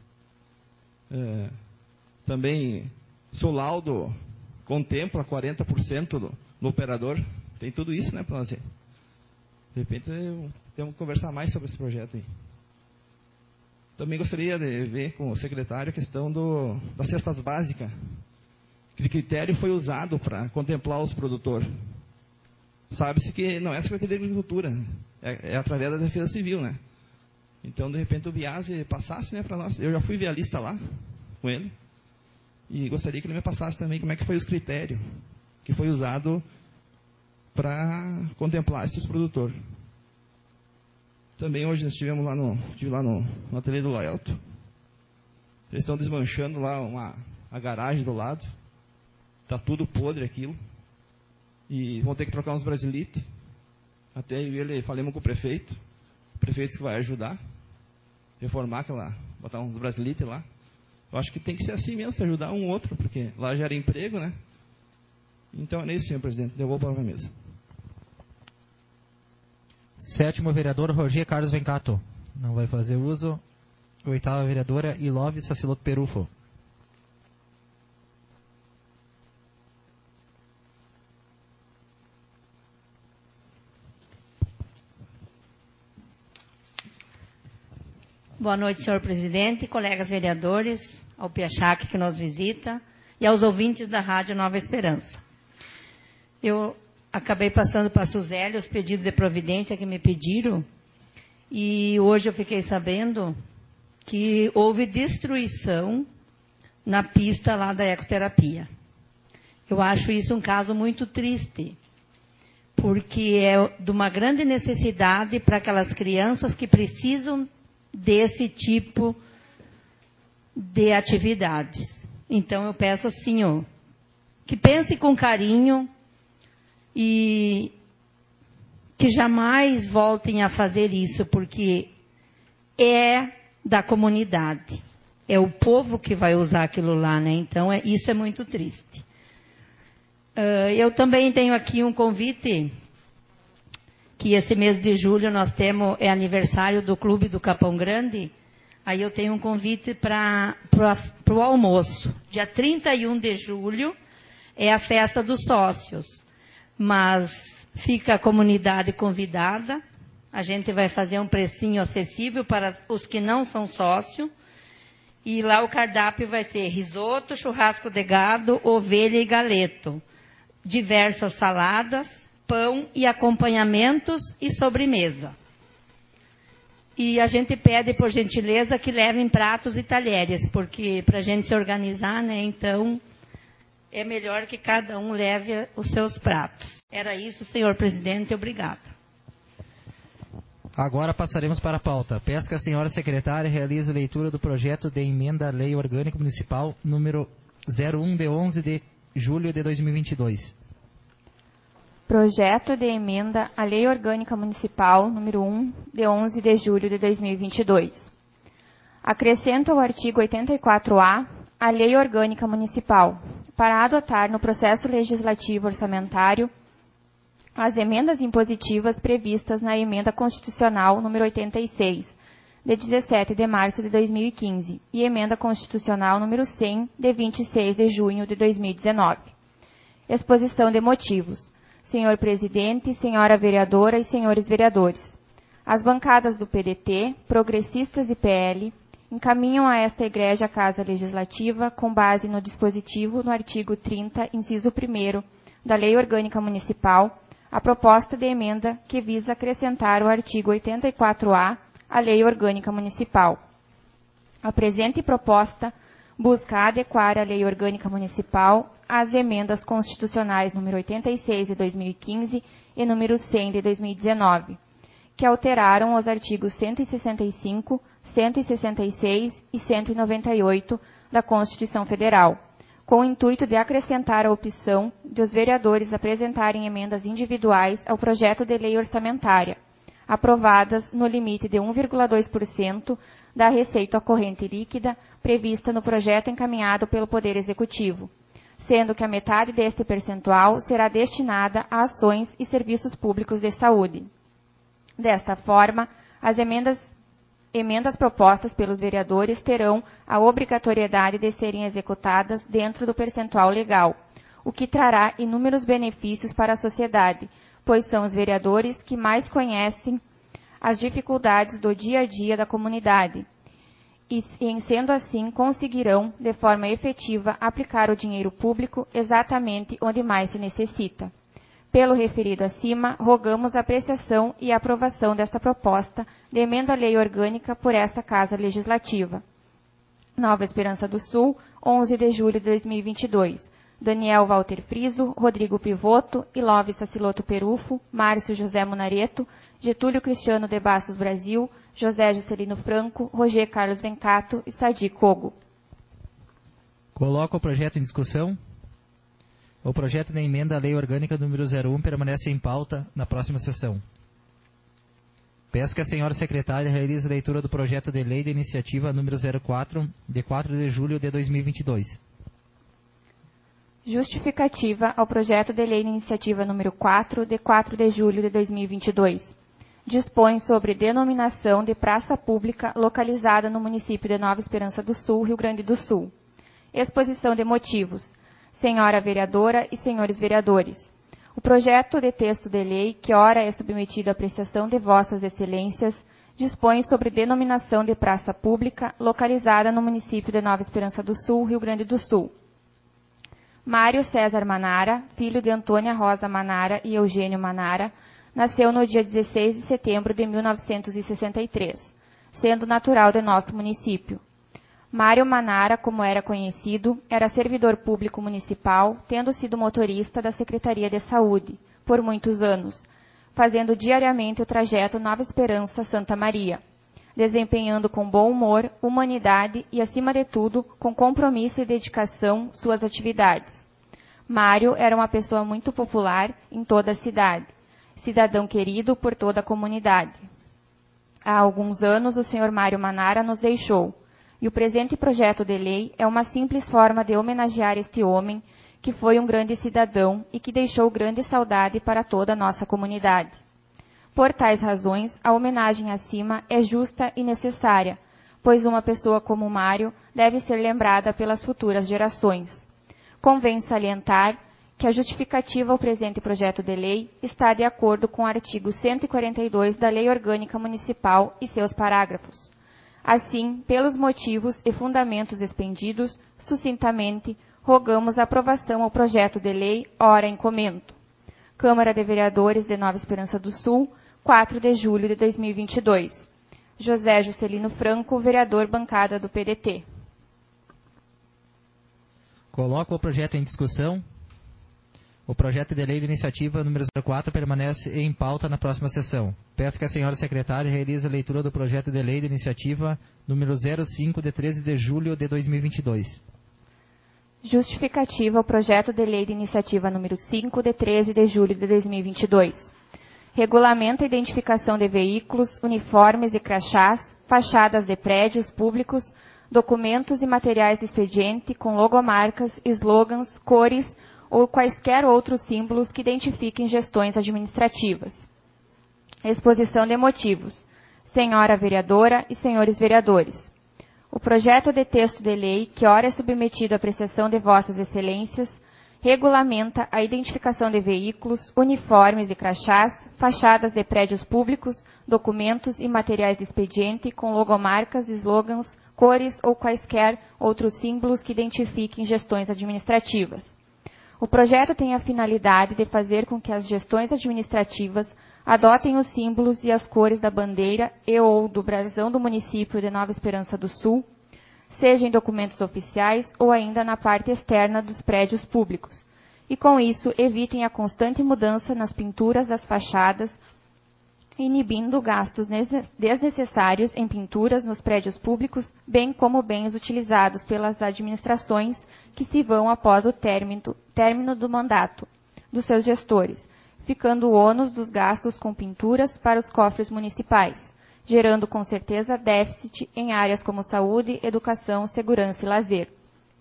Também, se o laudo contempla 40% do operador, tem tudo isso, né? Para nós ver. De repente, temos que conversar mais sobre esse projeto aí. Também gostaria de ver com o secretário a questão das cestas básicas. Que critério foi usado para contemplar os produtores? Sabe-se que não é a Secretaria de Agricultura, é através da Defesa Civil, né? Então, de repente, o Biase passasse, né, para nós. Eu já fui ver a lista lá com ele. E gostaria que ele me passasse também como é que foi os critérios que foi usado para contemplar esses produtores. Também hoje nós estive lá no ateliê do Laelto. Eles estão desmanchando lá a garagem do lado. Está tudo podre aquilo. E vão ter que trocar uns brasilites. Até falamos com o prefeito. O prefeito que vai ajudar. Reformar botar uns brasilites lá. Eu acho que tem que ser assim mesmo, se ajudar um outro, porque lá gera emprego, né? Então é isso, senhor presidente. Devolvo para a mesa. 7º vereador, Roger Carlos Vencato. Não vai fazer uso. 8ª vereadora, Ilove Saciloto Perufo. Boa noite, senhor presidente, colegas vereadores, ao Piachac que nos visita e aos ouvintes da Rádio Nova Esperança. Eu acabei passando para a Suzeli os pedidos de providência que me pediram e hoje eu fiquei sabendo que houve destruição na pista lá da ecoterapia. Eu acho isso um caso muito triste, porque é de uma grande necessidade para aquelas crianças que precisam desse tipo de atividades. Então eu peço ao senhor que pense com carinho e que jamais voltem a fazer isso, porque é da comunidade. É o povo que vai usar aquilo lá, né? Então isso é muito triste. Eu também tenho aqui um convite, que esse mês de julho nós temos, é aniversário do Clube do Capão Grande. Aí eu tenho um convite para o almoço. Dia 31 de julho é a festa dos sócios. Mas fica a comunidade convidada. A gente vai fazer um precinho acessível para os que não são sócios. E lá o cardápio vai ser risoto, churrasco de gado, ovelha e galeto. Diversas saladas, pão e acompanhamentos e sobremesa. E a gente pede, por gentileza, que levem pratos e talheres, porque para a gente se organizar, né, então é melhor que cada um leve os seus pratos. Era isso, senhor presidente, obrigada. Agora passaremos para a pauta. Peço que a senhora secretária realize a leitura do projeto de emenda à Lei Orgânica Municipal número 01 de 11 de julho de 2022. Projeto de emenda à Lei Orgânica Municipal número 1 de 11 de julho de 2022. Acrescenta o artigo 84A à Lei Orgânica Municipal para adotar no processo legislativo orçamentário as emendas impositivas previstas na Emenda Constitucional número 86, de 17 de março de 2015, e Emenda Constitucional número 100, de 26 de junho de 2019. Exposição de motivos. Senhor Presidente, Senhora Vereadora e Senhores Vereadores, as bancadas do PDT, Progressistas e PL encaminham a esta Igreja Casa Legislativa, com base no dispositivo no artigo 30, inciso 1º, da Lei Orgânica Municipal, a proposta de emenda que visa acrescentar o artigo 84A à Lei Orgânica Municipal. A presente proposta busca adequar a Lei Orgânica Municipal às emendas constitucionais número 86 de 2015 e número 100 de 2019, que alteraram os artigos 165, 166 e 198 da Constituição Federal, com o intuito de acrescentar a opção de os vereadores apresentarem emendas individuais ao projeto de lei orçamentária, aprovadas no limite de 1,2% da receita corrente líquida prevista no projeto encaminhado pelo Poder Executivo, sendo que a metade deste percentual será destinada a ações e serviços públicos de saúde. Desta forma, as emendas propostas pelos vereadores terão a obrigatoriedade de serem executadas dentro do percentual legal, o que trará inúmeros benefícios para a sociedade, pois são os vereadores que mais conhecem as dificuldades do dia a dia da comunidade e, em sendo assim, conseguirão, de forma efetiva, aplicar o dinheiro público exatamente onde mais se necessita. Pelo referido acima, rogamos a apreciação e aprovação desta proposta de emenda à lei orgânica por esta Casa Legislativa. Nova Esperança do Sul, 11 de julho de 2022. Daniel Walter Friso, Rodrigo Pivoto, Ilove Saciloto Perufo, Márcio José Munareto, Getúlio Cristiano de Bastos Brasil, José Juscelino Franco, Roger Carlos Vencato e Sadi Kogo. Coloco o projeto em discussão. O projeto de emenda à Lei Orgânica número 01 permanece em pauta na próxima sessão. Peço que a senhora secretária realize a leitura do projeto de lei de iniciativa número 04, de 4 de julho de 2022. Justificativa ao projeto de lei de iniciativa número 4, de 4 de julho de 2022. Dispõe sobre denominação de praça pública localizada no município de Nova Esperança do Sul, Rio Grande do Sul. Exposição de motivos. Senhora Vereadora e Senhores Vereadores, o projeto de texto de lei, que ora é submetido à apreciação de Vossas Excelências, dispõe sobre denominação de praça pública localizada no município de Nova Esperança do Sul, Rio Grande do Sul. Mário César Manara, filho de Antônia Rosa Manara e Eugênio Manara, nasceu no dia 16 de setembro de 1963, sendo natural de nosso município. Mário Manara, como era conhecido, era servidor público municipal, tendo sido motorista da Secretaria de Saúde, por muitos anos, fazendo diariamente o trajeto Nova Esperança-Santa Maria, desempenhando com bom humor, humanidade e, acima de tudo, com compromisso e dedicação suas atividades. Mário era uma pessoa muito popular em toda a cidade, cidadão querido por toda a comunidade. Há alguns anos, o senhor Mário Manara nos deixou, e o presente projeto de lei é uma simples forma de homenagear este homem, que foi um grande cidadão e que deixou grande saudade para toda a nossa comunidade. Por tais razões, a homenagem acima é justa e necessária, pois uma pessoa como Mário deve ser lembrada pelas futuras gerações. Convém salientar que a justificativa ao presente projeto de lei está de acordo com o artigo 142 da Lei Orgânica Municipal e seus parágrafos. Assim, pelos motivos e fundamentos expendidos, sucintamente, rogamos a aprovação ao projeto de lei, ora em comento. Câmara de Vereadores de Nova Esperança do Sul, 4 de julho de 2022. José Juscelino Franco, vereador, bancada do PDT. Coloco o projeto em discussão. O projeto de lei de iniciativa número 04 permanece em pauta na próxima sessão. Peço que a senhora secretária realize a leitura do projeto de lei de iniciativa número 05, de 13 de julho de 2022. Justificativa ao projeto de lei de iniciativa número 5, de 13 de julho de 2022. Regulamenta a identificação de veículos, uniformes e crachás, fachadas de prédios públicos, documentos e materiais de expediente com logomarcas, slogans, cores ou quaisquer outros símbolos que identifiquem gestões administrativas. Exposição de motivos. Senhora vereadora e senhores vereadores. O projeto de texto de lei, que ora é submetido à apreciação de vossas excelências, regulamenta a identificação de veículos, uniformes e crachás, fachadas de prédios públicos, documentos e materiais de expediente com logomarcas, slogans, cores ou quaisquer outros símbolos que identifiquem gestões administrativas. O projeto tem a finalidade de fazer com que as gestões administrativas adotem os símbolos e as cores da bandeira e ou do brasão do município de Nova Esperança do Sul, seja em documentos oficiais ou ainda na parte externa dos prédios públicos, e com isso evitem a constante mudança nas pinturas das fachadas, inibindo gastos desnecessários em pinturas nos prédios públicos, bem como bens utilizados pelas administrações que se vão após o término do mandato dos seus gestores, ficando o ônus dos gastos com pinturas para os cofres municipais, gerando com certeza déficit em áreas como saúde, educação, segurança e lazer.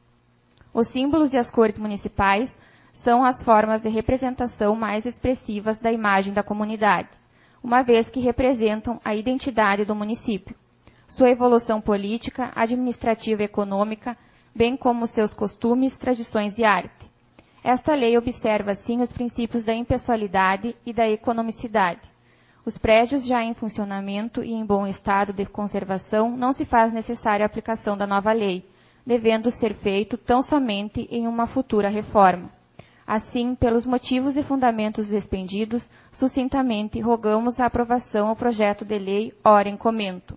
Os símbolos e as cores municipais são as formas de representação mais expressivas da imagem da comunidade, uma vez que representam a identidade do município, sua evolução política, administrativa e econômica, bem como seus costumes, tradições e arte. Esta lei observa, assim, os princípios da impessoalidade e da economicidade. Os prédios já em funcionamento e em bom estado de conservação não se faz necessária a aplicação da nova lei, devendo ser feito tão somente em uma futura reforma. Assim, pelos motivos e fundamentos expendidos, sucintamente rogamos a aprovação ao projeto de lei ora em comento.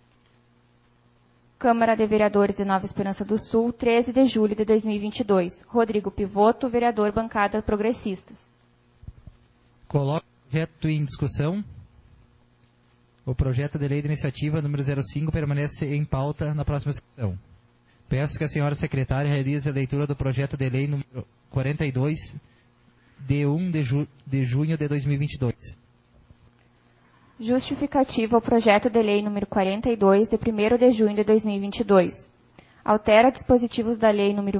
Câmara de Vereadores de Nova Esperança do Sul, 13 de julho de 2022. Rodrigo Pivoto, vereador, bancada Progressistas. Coloco o projeto em discussão. O projeto de lei de iniciativa número 05 permanece em pauta na próxima sessão. Peço que a senhora secretária realize a leitura do projeto de lei número 42, de 1 de junho de 2022. Justificativa ao projeto de lei número 42, de 1º de junho de 2022. Altera dispositivos da lei número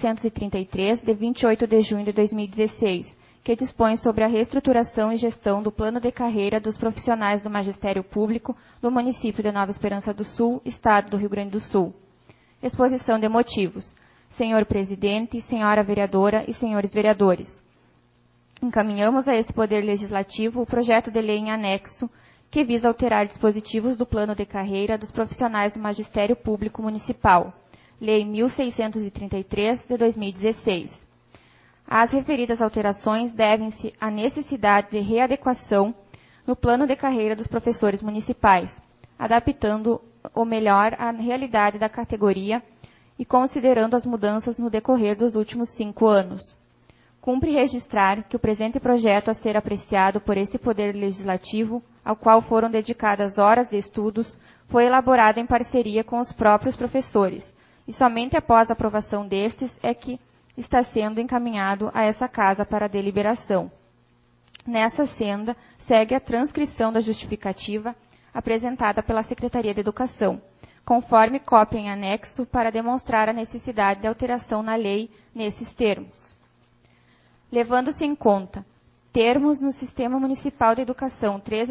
1633, de 28 de junho de 2016, que dispõe sobre a reestruturação e gestão do plano de carreira dos profissionais do magistério público do município de Nova Esperança do Sul, estado do Rio Grande do Sul. Exposição de motivos. Senhor presidente, senhora vereadora e senhores vereadores. Encaminhamos a esse Poder Legislativo o projeto de lei em anexo que visa alterar dispositivos do plano de carreira dos profissionais do magistério público municipal, Lei 1633, de 2016. As referidas alterações devem-se à necessidade de readequação no plano de carreira dos professores municipais, adaptando o melhor à realidade da categoria e considerando as mudanças no decorrer dos últimos 5 anos. Cumpre registrar que o presente projeto a ser apreciado por esse Poder Legislativo, ao qual foram dedicadas horas de estudos, foi elaborado em parceria com os próprios professores, e somente após a aprovação destes é que está sendo encaminhado a essa Casa para deliberação. Nessa senda, segue a transcrição da justificativa apresentada pela Secretaria de Educação, conforme cópia em anexo para demonstrar a necessidade de alteração na lei nesses termos. Levando-se em conta termos no Sistema Municipal de Educação 3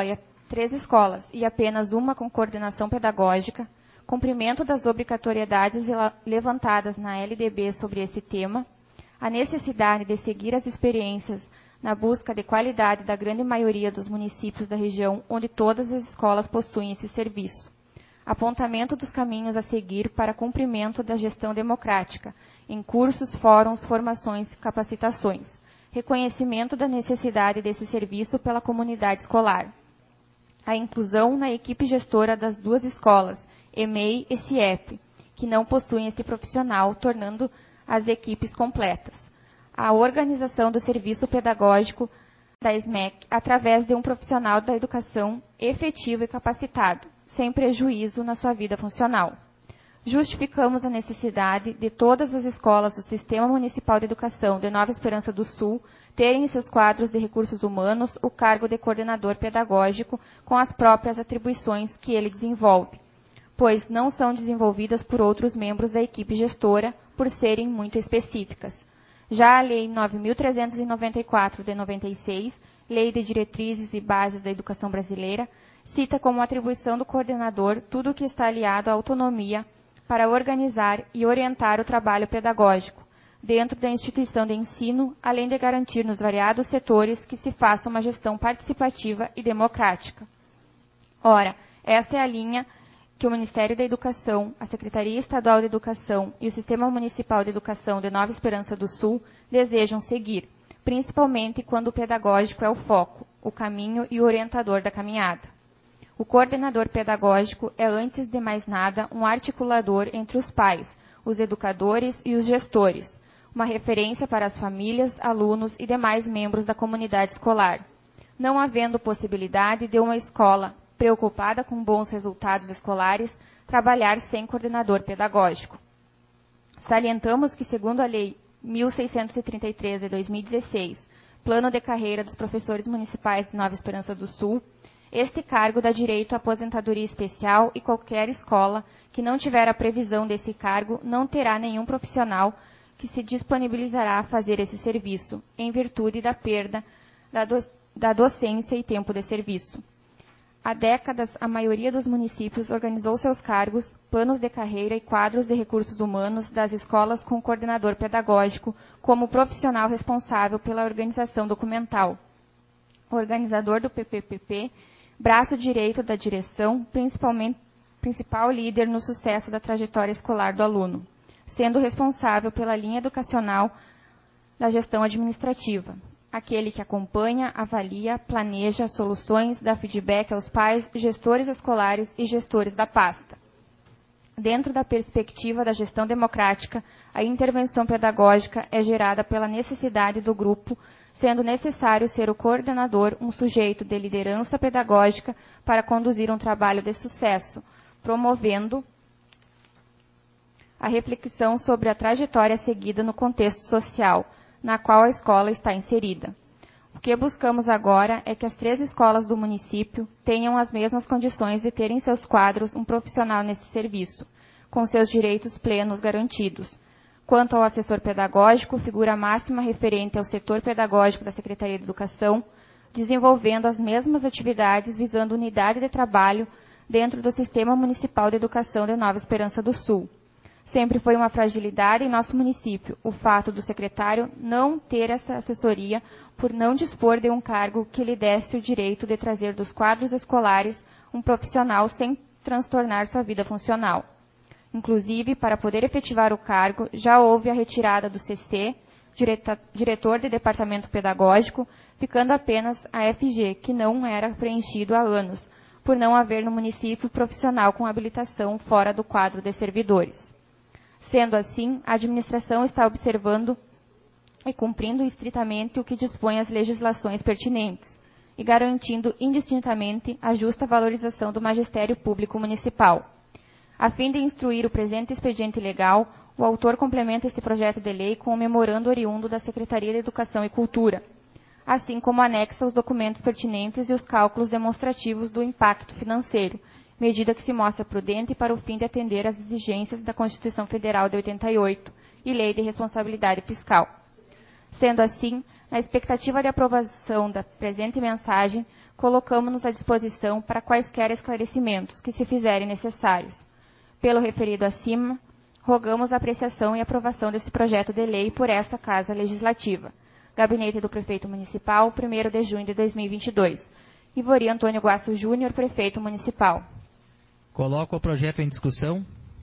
escolas e apenas uma com coordenação pedagógica, cumprimento das obrigatoriedades levantadas na LDB sobre esse tema, a necessidade de seguir as experiências na busca de qualidade da grande maioria dos municípios da região onde todas as escolas possuem esse serviço, apontamento dos caminhos a seguir para cumprimento da gestão democrática, em cursos, fóruns, formações e capacitações, reconhecimento da necessidade desse serviço pela comunidade escolar. a inclusão na equipe gestora das 2 escolas, EMEI e CIEP, que não possuem esse profissional, tornando as equipes completas. A organização do serviço pedagógico da SMEC através de um profissional da educação efetivo e capacitado, sem prejuízo na sua vida funcional. Justificamos a necessidade de todas as escolas do Sistema Municipal de Educação de Nova Esperança do Sul terem em seus quadros de recursos humanos o cargo de coordenador pedagógico com as próprias atribuições que ele desenvolve, pois não são desenvolvidas por outros membros da equipe gestora por serem muito específicas. Já a Lei 9.394 de 96, Lei de Diretrizes e Bases da Educação Brasileira, cita como atribuição do coordenador tudo o que está aliado à autonomia para organizar e orientar o trabalho pedagógico dentro da instituição de ensino, além de garantir nos variados setores que se faça uma gestão participativa e democrática. Ora, esta é a linha que o Ministério da Educação, a Secretaria Estadual de Educação e o Sistema Municipal de Educação de Nova Esperança do Sul desejam seguir, principalmente quando o pedagógico é o foco, o caminho e o orientador da caminhada. O coordenador pedagógico é, antes de mais nada, um articulador entre os pais, os educadores e os gestores, uma referência para as famílias, alunos e demais membros da comunidade escolar. Não havendo possibilidade de uma escola preocupada com bons resultados escolares, trabalhar sem coordenador pedagógico. Salientamos que, segundo a Lei 1.633 de 2016, Plano de Carreira dos Professores Municipais de Nova Esperança do Sul, este cargo dá direito à aposentadoria especial e qualquer escola que não tiver a previsão desse cargo não terá nenhum profissional que se disponibilizará a fazer esse serviço, em virtude da perda da docência e tempo de serviço. Há décadas, a maioria dos municípios organizou seus cargos, planos de carreira e quadros de recursos humanos das escolas com o coordenador pedagógico como profissional responsável pela organização documental. Organizador do PPPP, braço direito da direção, principal líder no sucesso da trajetória escolar do aluno, sendo responsável pela linha educacional da gestão administrativa. Aquele que acompanha, avalia, planeja soluções, dá feedback aos pais, gestores escolares e gestores da pasta. Dentro da perspectiva da gestão democrática, a intervenção pedagógica é gerada pela necessidade do grupo, sendo necessário ser o coordenador um sujeito de liderança pedagógica para conduzir um trabalho de sucesso, promovendo a reflexão sobre a trajetória seguida no contexto social, na qual a escola está inserida. O que buscamos agora é que as 3 escolas do município tenham as mesmas condições de ter em seus quadros um profissional nesse serviço, com seus direitos plenos garantidos. Quanto ao assessor pedagógico, figura máxima referente ao setor pedagógico da Secretaria de Educação, desenvolvendo as mesmas atividades visando unidade de trabalho dentro do Sistema Municipal de Educação de Nova Esperança do Sul. Sempre foi uma fragilidade em nosso município o fato do secretário não ter essa assessoria por não dispor de um cargo que lhe desse o direito de trazer dos quadros escolares um profissional sem transtornar sua vida funcional. Inclusive, para poder efetivar o cargo, já houve a retirada do CC, diretor de departamento pedagógico, ficando apenas a FG, que não era preenchido há anos, por não haver no município profissional com habilitação fora do quadro de servidores. Sendo assim, a administração está observando e cumprindo estritamente o que dispõe as legislações pertinentes e garantindo indistintamente a justa valorização do magistério público municipal. A fim de instruir o presente expediente legal, o autor complementa esse projeto de lei com o memorando oriundo da Secretaria de Educação e Cultura, assim como anexa os documentos pertinentes e os cálculos demonstrativos do impacto financeiro, medida que se mostra prudente para o fim de atender às exigências da Constituição Federal de 88 e Lei de Responsabilidade Fiscal. Sendo assim, na expectativa de aprovação da presente mensagem, colocamos-nos à disposição para quaisquer esclarecimentos que se fizerem necessários. Pelo referido acima, rogamos a apreciação e aprovação desse projeto de lei por esta Casa Legislativa. Gabinete do Prefeito Municipal, 1º de junho de 2022. Ivori Antônio Guasso Júnior, Prefeito Municipal. Coloco o projeto em discussão.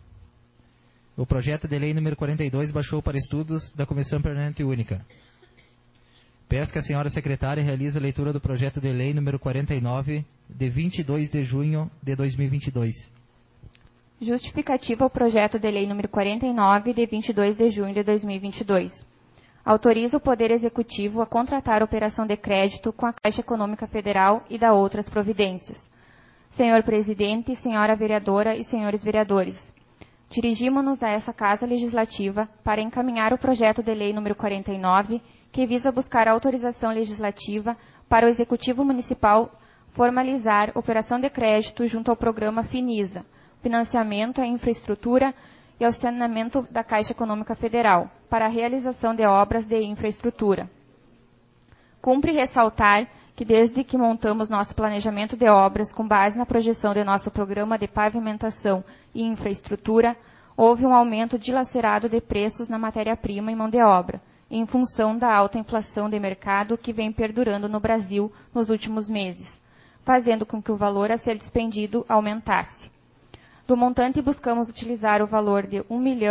O projeto de lei número 42 baixou para estudos da Comissão Permanente Única. Peço que a senhora secretária realize a leitura do projeto de lei número 49, de 22 de junho de 2022. Justificativa ao projeto de lei número 49, de 22 de junho de 2022. Autoriza o Poder Executivo a contratar operação de crédito com a Caixa Econômica Federal e dá outras providências. Senhor Presidente, senhora vereadora e senhores vereadores, dirigimos-nos a essa Casa Legislativa para encaminhar o projeto de lei número 49, que visa buscar a autorização legislativa para o Executivo Municipal formalizar operação de crédito junto ao programa FINISA, Financiamento à Infraestrutura e ao Saneamento da Caixa Econômica Federal, para a realização de obras de infraestrutura. Cumpre ressaltar que desde que montamos nosso planejamento de obras com base na projeção de nosso programa de pavimentação e infraestrutura, houve um aumento dilacerado de preços na matéria-prima e mão de obra, em função da alta inflação de mercado que vem perdurando no Brasil nos últimos meses, fazendo com que o valor a ser dispendido aumentasse. Do montante, buscamos utilizar o valor de R$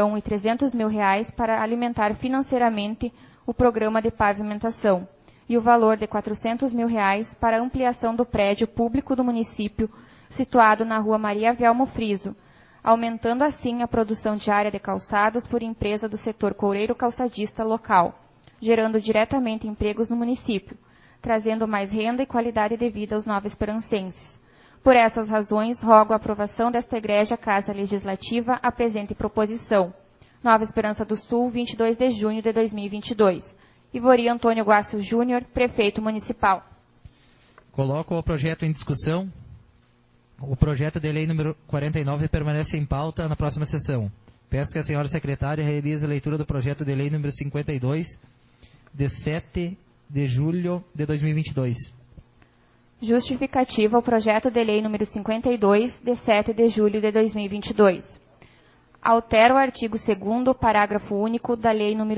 1.300.000 para alimentar financeiramente o programa de pavimentação e o valor de R$ 400.000 para a ampliação do prédio público do município, situado na Rua Maria Velmo Friso, aumentando assim a produção diária de calçados por empresa do setor coureiro calçadista local, gerando diretamente empregos no município, trazendo mais renda e qualidade de vida aos nova-esperancenses. Por essas razões, rogo a aprovação desta egrégia Casa Legislativa a presente proposição. Nova Esperança do Sul, 22 de junho de 2022. Ivori Antônio Guasso Júnior, Prefeito Municipal. Coloco o projeto em discussão. O projeto de lei número 49 permanece em pauta na próxima sessão. Peço que a senhora secretária realize a leitura do projeto de lei número 52, de 7 de julho de 2022. Justificativa ao projeto de lei número 52, de 7 de julho de 2022. Altera o artigo 2º, parágrafo único da lei número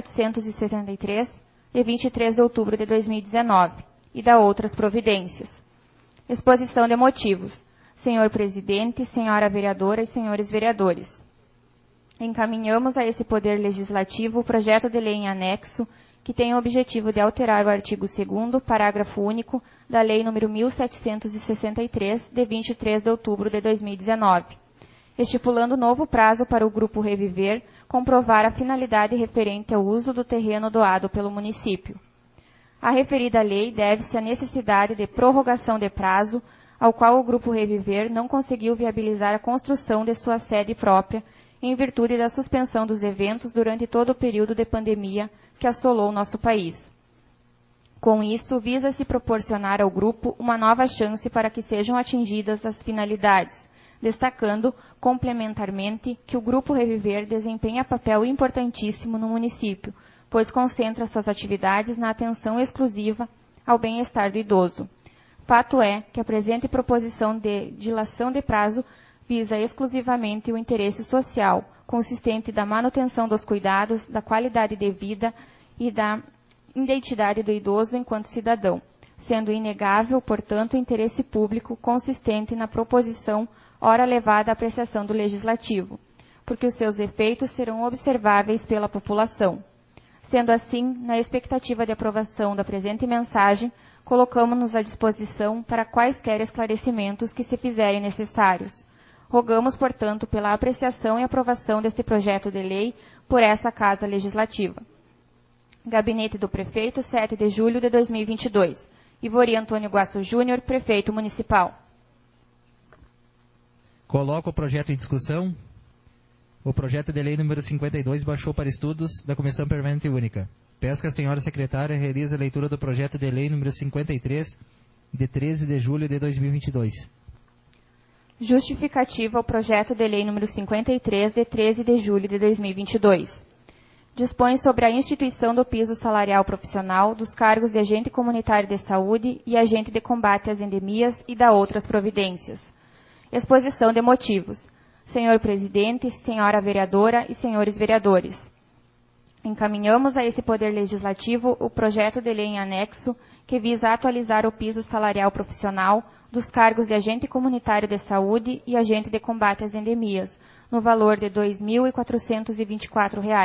1773, de 23 de outubro de 2019, e dá outras providências. Exposição de motivos. Senhor Presidente, senhora vereadora e senhores vereadores, encaminhamos a esse Poder Legislativo o projeto de lei em anexo que tem o objetivo de alterar o artigo 2º, parágrafo único da lei número 1763, de 23 de outubro de 2019, estipulando novo prazo para o Grupo Reviver comprovar a finalidade referente ao uso do terreno doado pelo município. A referida lei deve-se à necessidade de prorrogação de prazo, ao qual o Grupo Reviver não conseguiu viabilizar a construção de sua sede própria, em virtude da suspensão dos eventos durante todo o período de pandemia que assolou nosso país. Com isso, visa-se proporcionar ao grupo uma nova chance para que sejam atingidas as finalidades, destacando, complementarmente, que o Grupo Reviver desempenha papel importantíssimo no município, pois concentra suas atividades na atenção exclusiva ao bem-estar do idoso. Fato é que a presente proposição de dilação de prazo visa exclusivamente o interesse social, consistente da manutenção dos cuidados, da qualidade de vida e da identidade do idoso enquanto cidadão, sendo inegável, portanto, o interesse público consistente na proposição ora levada à apreciação do Legislativo, porque os seus efeitos serão observáveis pela população. Sendo assim, na expectativa de aprovação da presente mensagem, colocamos-nos à disposição para quaisquer esclarecimentos que se fizerem necessários. Rogamos, portanto, pela apreciação e aprovação deste projeto de lei por essa Casa Legislativa. Gabinete do Prefeito, 7 de julho de 2022. Ivori Antônio Guasso Júnior, Prefeito Municipal. Coloco o projeto em discussão. O projeto de lei número 52 baixou para estudos da Comissão Permanente Única. Peço que a senhora secretária realize a leitura do projeto de lei número 53, de 13 de julho de 2022. Justificativa ao projeto de lei número 53, de 13 de julho de 2022. Dispõe sobre a instituição do piso salarial profissional dos cargos de agente comunitário de saúde e agente de combate às endemias e dá outras providências. Exposição de motivos. Senhor Presidente, senhora vereadora e senhores vereadores, encaminhamos a esse Poder Legislativo o projeto de lei em anexo que visa atualizar o piso salarial profissional dos cargos de agente comunitário de saúde e agente de combate às endemias, no valor de R$ 2.424,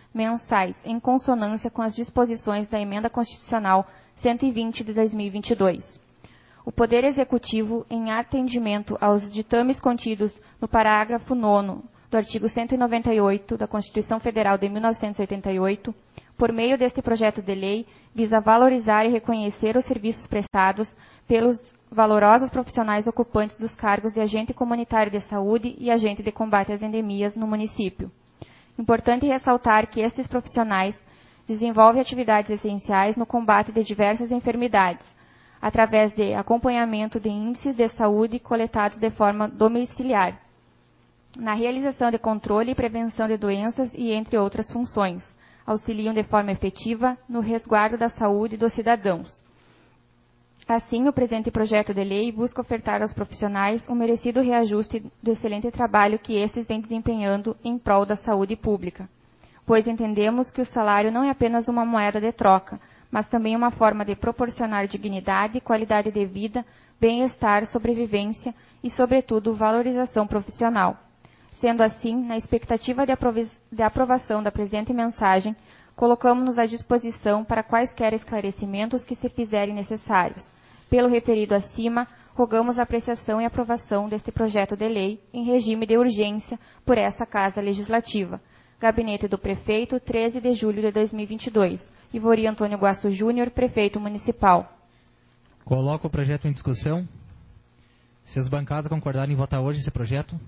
mensais, em consonância com as disposições da Emenda Constitucional 120 de 2022. O Poder Executivo, em atendimento aos ditames contidos no parágrafo 9º do artigo 198 da Constituição Federal de 1988, por meio deste projeto de lei, visa valorizar e reconhecer os serviços prestados pelos valorosos profissionais ocupantes dos cargos de agente comunitário de saúde e agente de combate às endemias no município. Importante ressaltar que estes profissionais desenvolvem atividades essenciais no combate de diversas enfermidades, através de acompanhamento de índices de saúde coletados de forma domiciliar, na realização de controle e prevenção de doenças e entre outras funções, auxiliam de forma efetiva no resguardo da saúde dos cidadãos. Assim, o presente projeto de lei busca ofertar aos profissionais um merecido reajuste do excelente trabalho que estes vêm desempenhando em prol da saúde pública, pois entendemos que o salário não é apenas uma moeda de troca, mas também uma forma de proporcionar dignidade, qualidade de vida, bem-estar, sobrevivência e, sobretudo, valorização profissional. Sendo assim, na expectativa de aprovação da presente mensagem, colocamos-nos à disposição para quaisquer esclarecimentos que se fizerem necessários. Pelo referido acima, rogamos a apreciação e aprovação deste projeto de lei em regime de urgência por essa Casa Legislativa. Gabinete do Prefeito, 13 de julho de 2022. Ivori Antônio Guasto Júnior, Prefeito Municipal. Coloco o projeto em discussão. Se as bancadas concordarem em votar hoje esse projeto.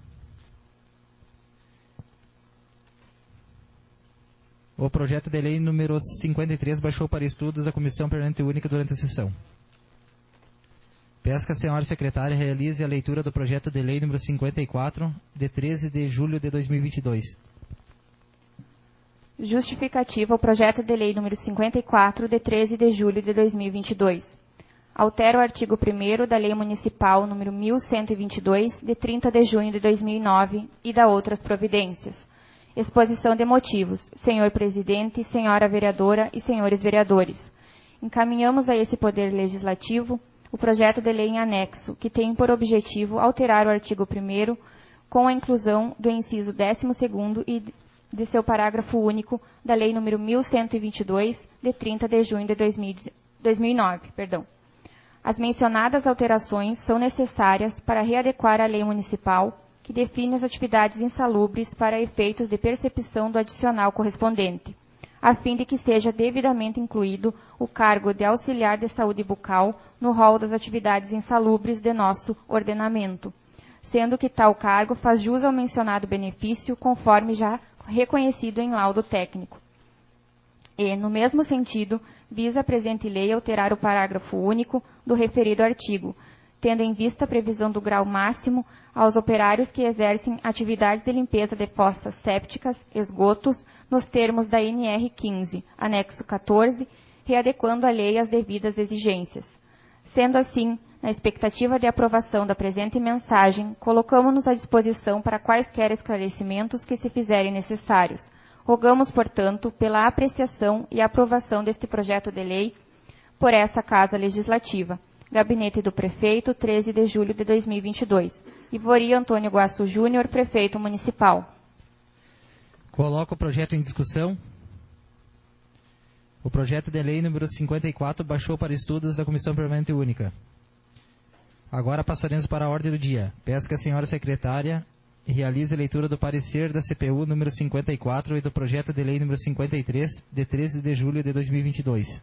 O projeto de lei número 53 baixou para estudos da Comissão Permanente Única durante a sessão. Peço que a senhora secretária realize a leitura do projeto de lei número 54, de 13 de julho de 2022. Justificativa ao projeto de lei número 54, de 13 de julho de 2022. Altera o artigo 1º da Lei Municipal número 1122, de 30 de junho de 2009, e da outras providências. Exposição de motivos. Senhor Presidente, Senhora Vereadora e Senhores Vereadores. Encaminhamos a esse Poder Legislativo o projeto de lei em anexo, que tem por objetivo alterar o artigo 1º com a inclusão do inciso 12º e de seu parágrafo único da Lei nº 1122, de 30 de junho de 2009. As mencionadas alterações são necessárias para readequar a Lei Municipal, que define as atividades insalubres para efeitos de percepção do adicional correspondente, a fim de que seja devidamente incluído o cargo de auxiliar de saúde bucal no rol das atividades insalubres de nosso ordenamento, sendo que tal cargo faz jus ao mencionado benefício conforme já reconhecido em laudo técnico. E, no mesmo sentido, visa a presente lei alterar o parágrafo único do referido artigo, tendo em vista a previsão do grau máximo aos operários que exercem atividades de limpeza de fossas sépticas, esgotos, nos termos da NR 15, anexo 14, readequando a lei às devidas exigências. Sendo assim, na expectativa de aprovação da presente mensagem, colocamos-nos à disposição para quaisquer esclarecimentos que se fizerem necessários. Rogamos, portanto, pela apreciação e aprovação deste projeto de lei por essa Casa Legislativa. Gabinete do Prefeito, 13 de julho de 2022. Ivori Antônio Guasto Júnior, Prefeito Municipal. Coloco o projeto em discussão. O projeto de lei número 54 baixou para estudos da Comissão Permanente Única. Agora passaremos para a ordem do dia. Peço que a senhora secretária realize a leitura do parecer da CPU número 54 e do projeto de lei número 53, de 13 de julho de 2022.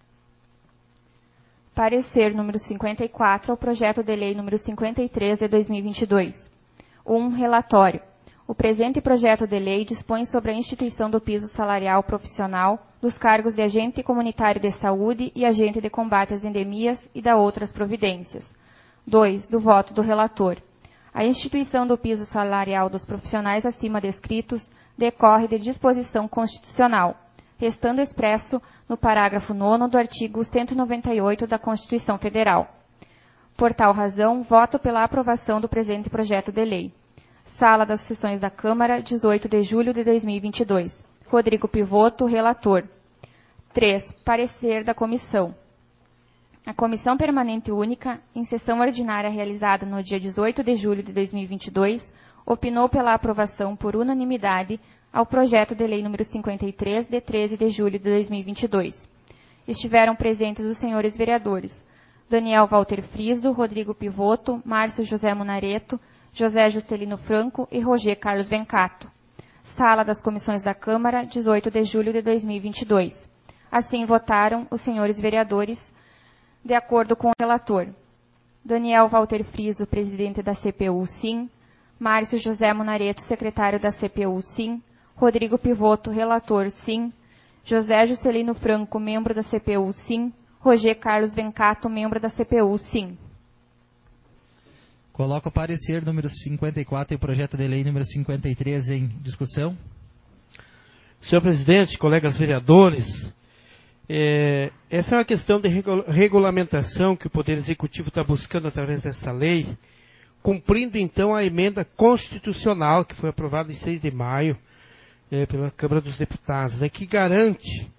Parecer número 54 ao projeto de lei número 53 de 2022. 1. Relatório. O presente projeto de lei dispõe sobre a instituição do piso salarial profissional dos cargos de agente comunitário de saúde e agente de combate às endemias e da outras providências. 2. Do voto do relator. A instituição do piso salarial dos profissionais acima descritos decorre de disposição constitucional, restando expresso no parágrafo 9º do artigo 198 da Constituição Federal. Por tal razão, voto pela aprovação do presente projeto de lei. Sala das Sessões da Câmara, 18 de julho de 2022. Rodrigo Pivoto, relator. 3. Parecer da Comissão. A Comissão Permanente Única, em sessão ordinária realizada no dia 18 de julho de 2022, opinou pela aprovação por unanimidade ao projeto de lei número 53, de 13 de julho de 2022. Estiveram presentes os senhores vereadores Daniel Walter Friso, Rodrigo Pivoto, Márcio José Munareto, José Juscelino Franco e Roger Carlos Vencato. Sala das Comissões da Câmara, 18 de julho de 2022. Assim votaram os senhores vereadores, de acordo com o relator. Daniel Walter Friso, presidente da CPU, sim. Márcio José Munareto, secretário da CPU, sim. Rodrigo Pivoto, relator, sim. José Juscelino Franco, membro da CPU, sim. Roger Carlos Vencato, membro da CPU, sim. Coloco o parecer número 54 e o projeto de lei número 53 em discussão. Senhor presidente, colegas vereadores, essa é uma questão de regulamentação que o Poder Executivo está buscando através dessa lei, cumprindo então a emenda constitucional que foi aprovada em 6 de maio pela Câmara dos Deputados, que garante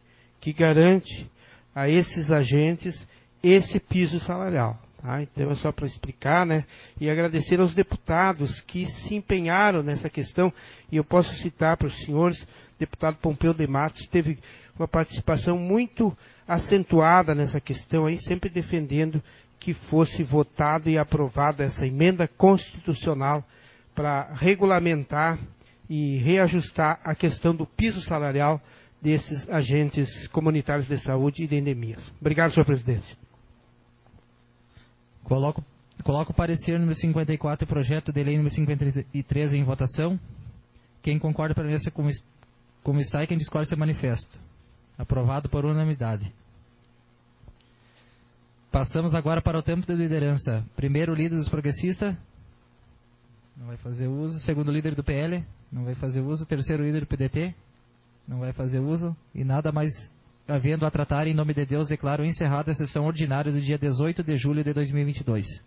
a esses agentes esse piso salarial. Tá? Então é só para explicar, e agradecer aos deputados que se empenharam nessa questão, e eu posso citar para os senhores, o deputado Pompeu de Matos teve uma participação muito acentuada nessa questão, sempre defendendo que fosse votada e aprovada essa emenda constitucional para regulamentar e reajustar a questão do piso salarial desses agentes comunitários de saúde e de endemias. Obrigado, senhor presidente. Coloco o parecer número 54 e o projeto de lei número 53 em votação. Quem concorda permaneça como está e quem discorda se manifesta. Aprovado por unanimidade. Passamos agora para o tempo de liderança. Primeiro, o líder dos progressistas. Não vai fazer uso. Segundo, líder do PL. Não vai fazer uso. Terceiro, líder do PDT. Não vai fazer uso. E nada mais havendo a tratar, em nome de Deus, declaro encerrada a sessão ordinária do dia 18 de julho de 2022.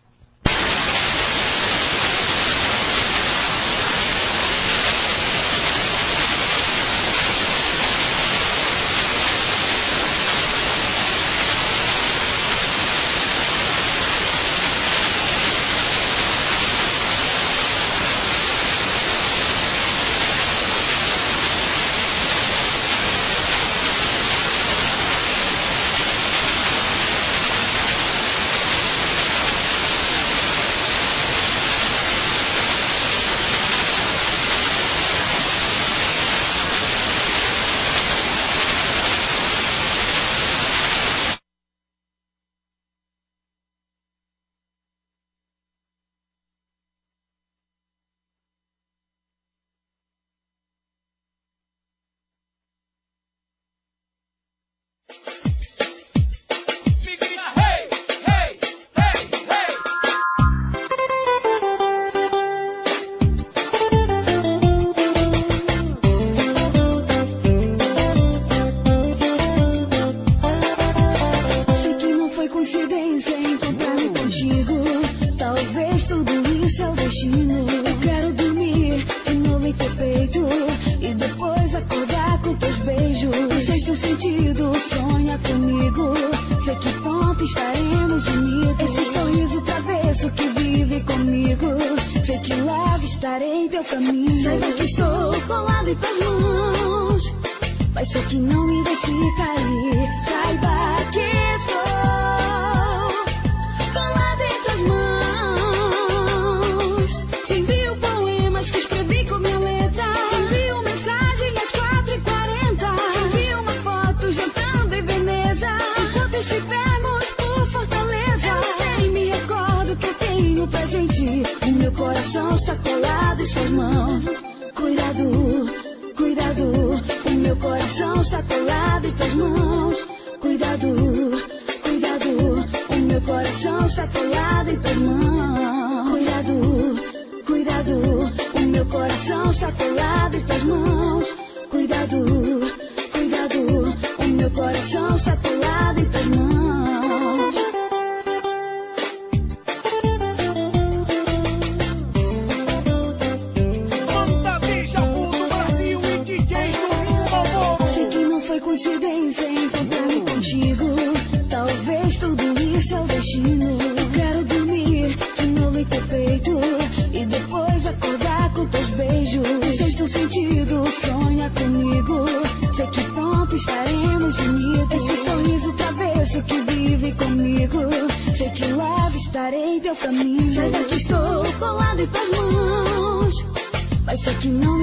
que logo estarei em teu caminho. Saiba que estou colado em tuas mãos, mas sei que não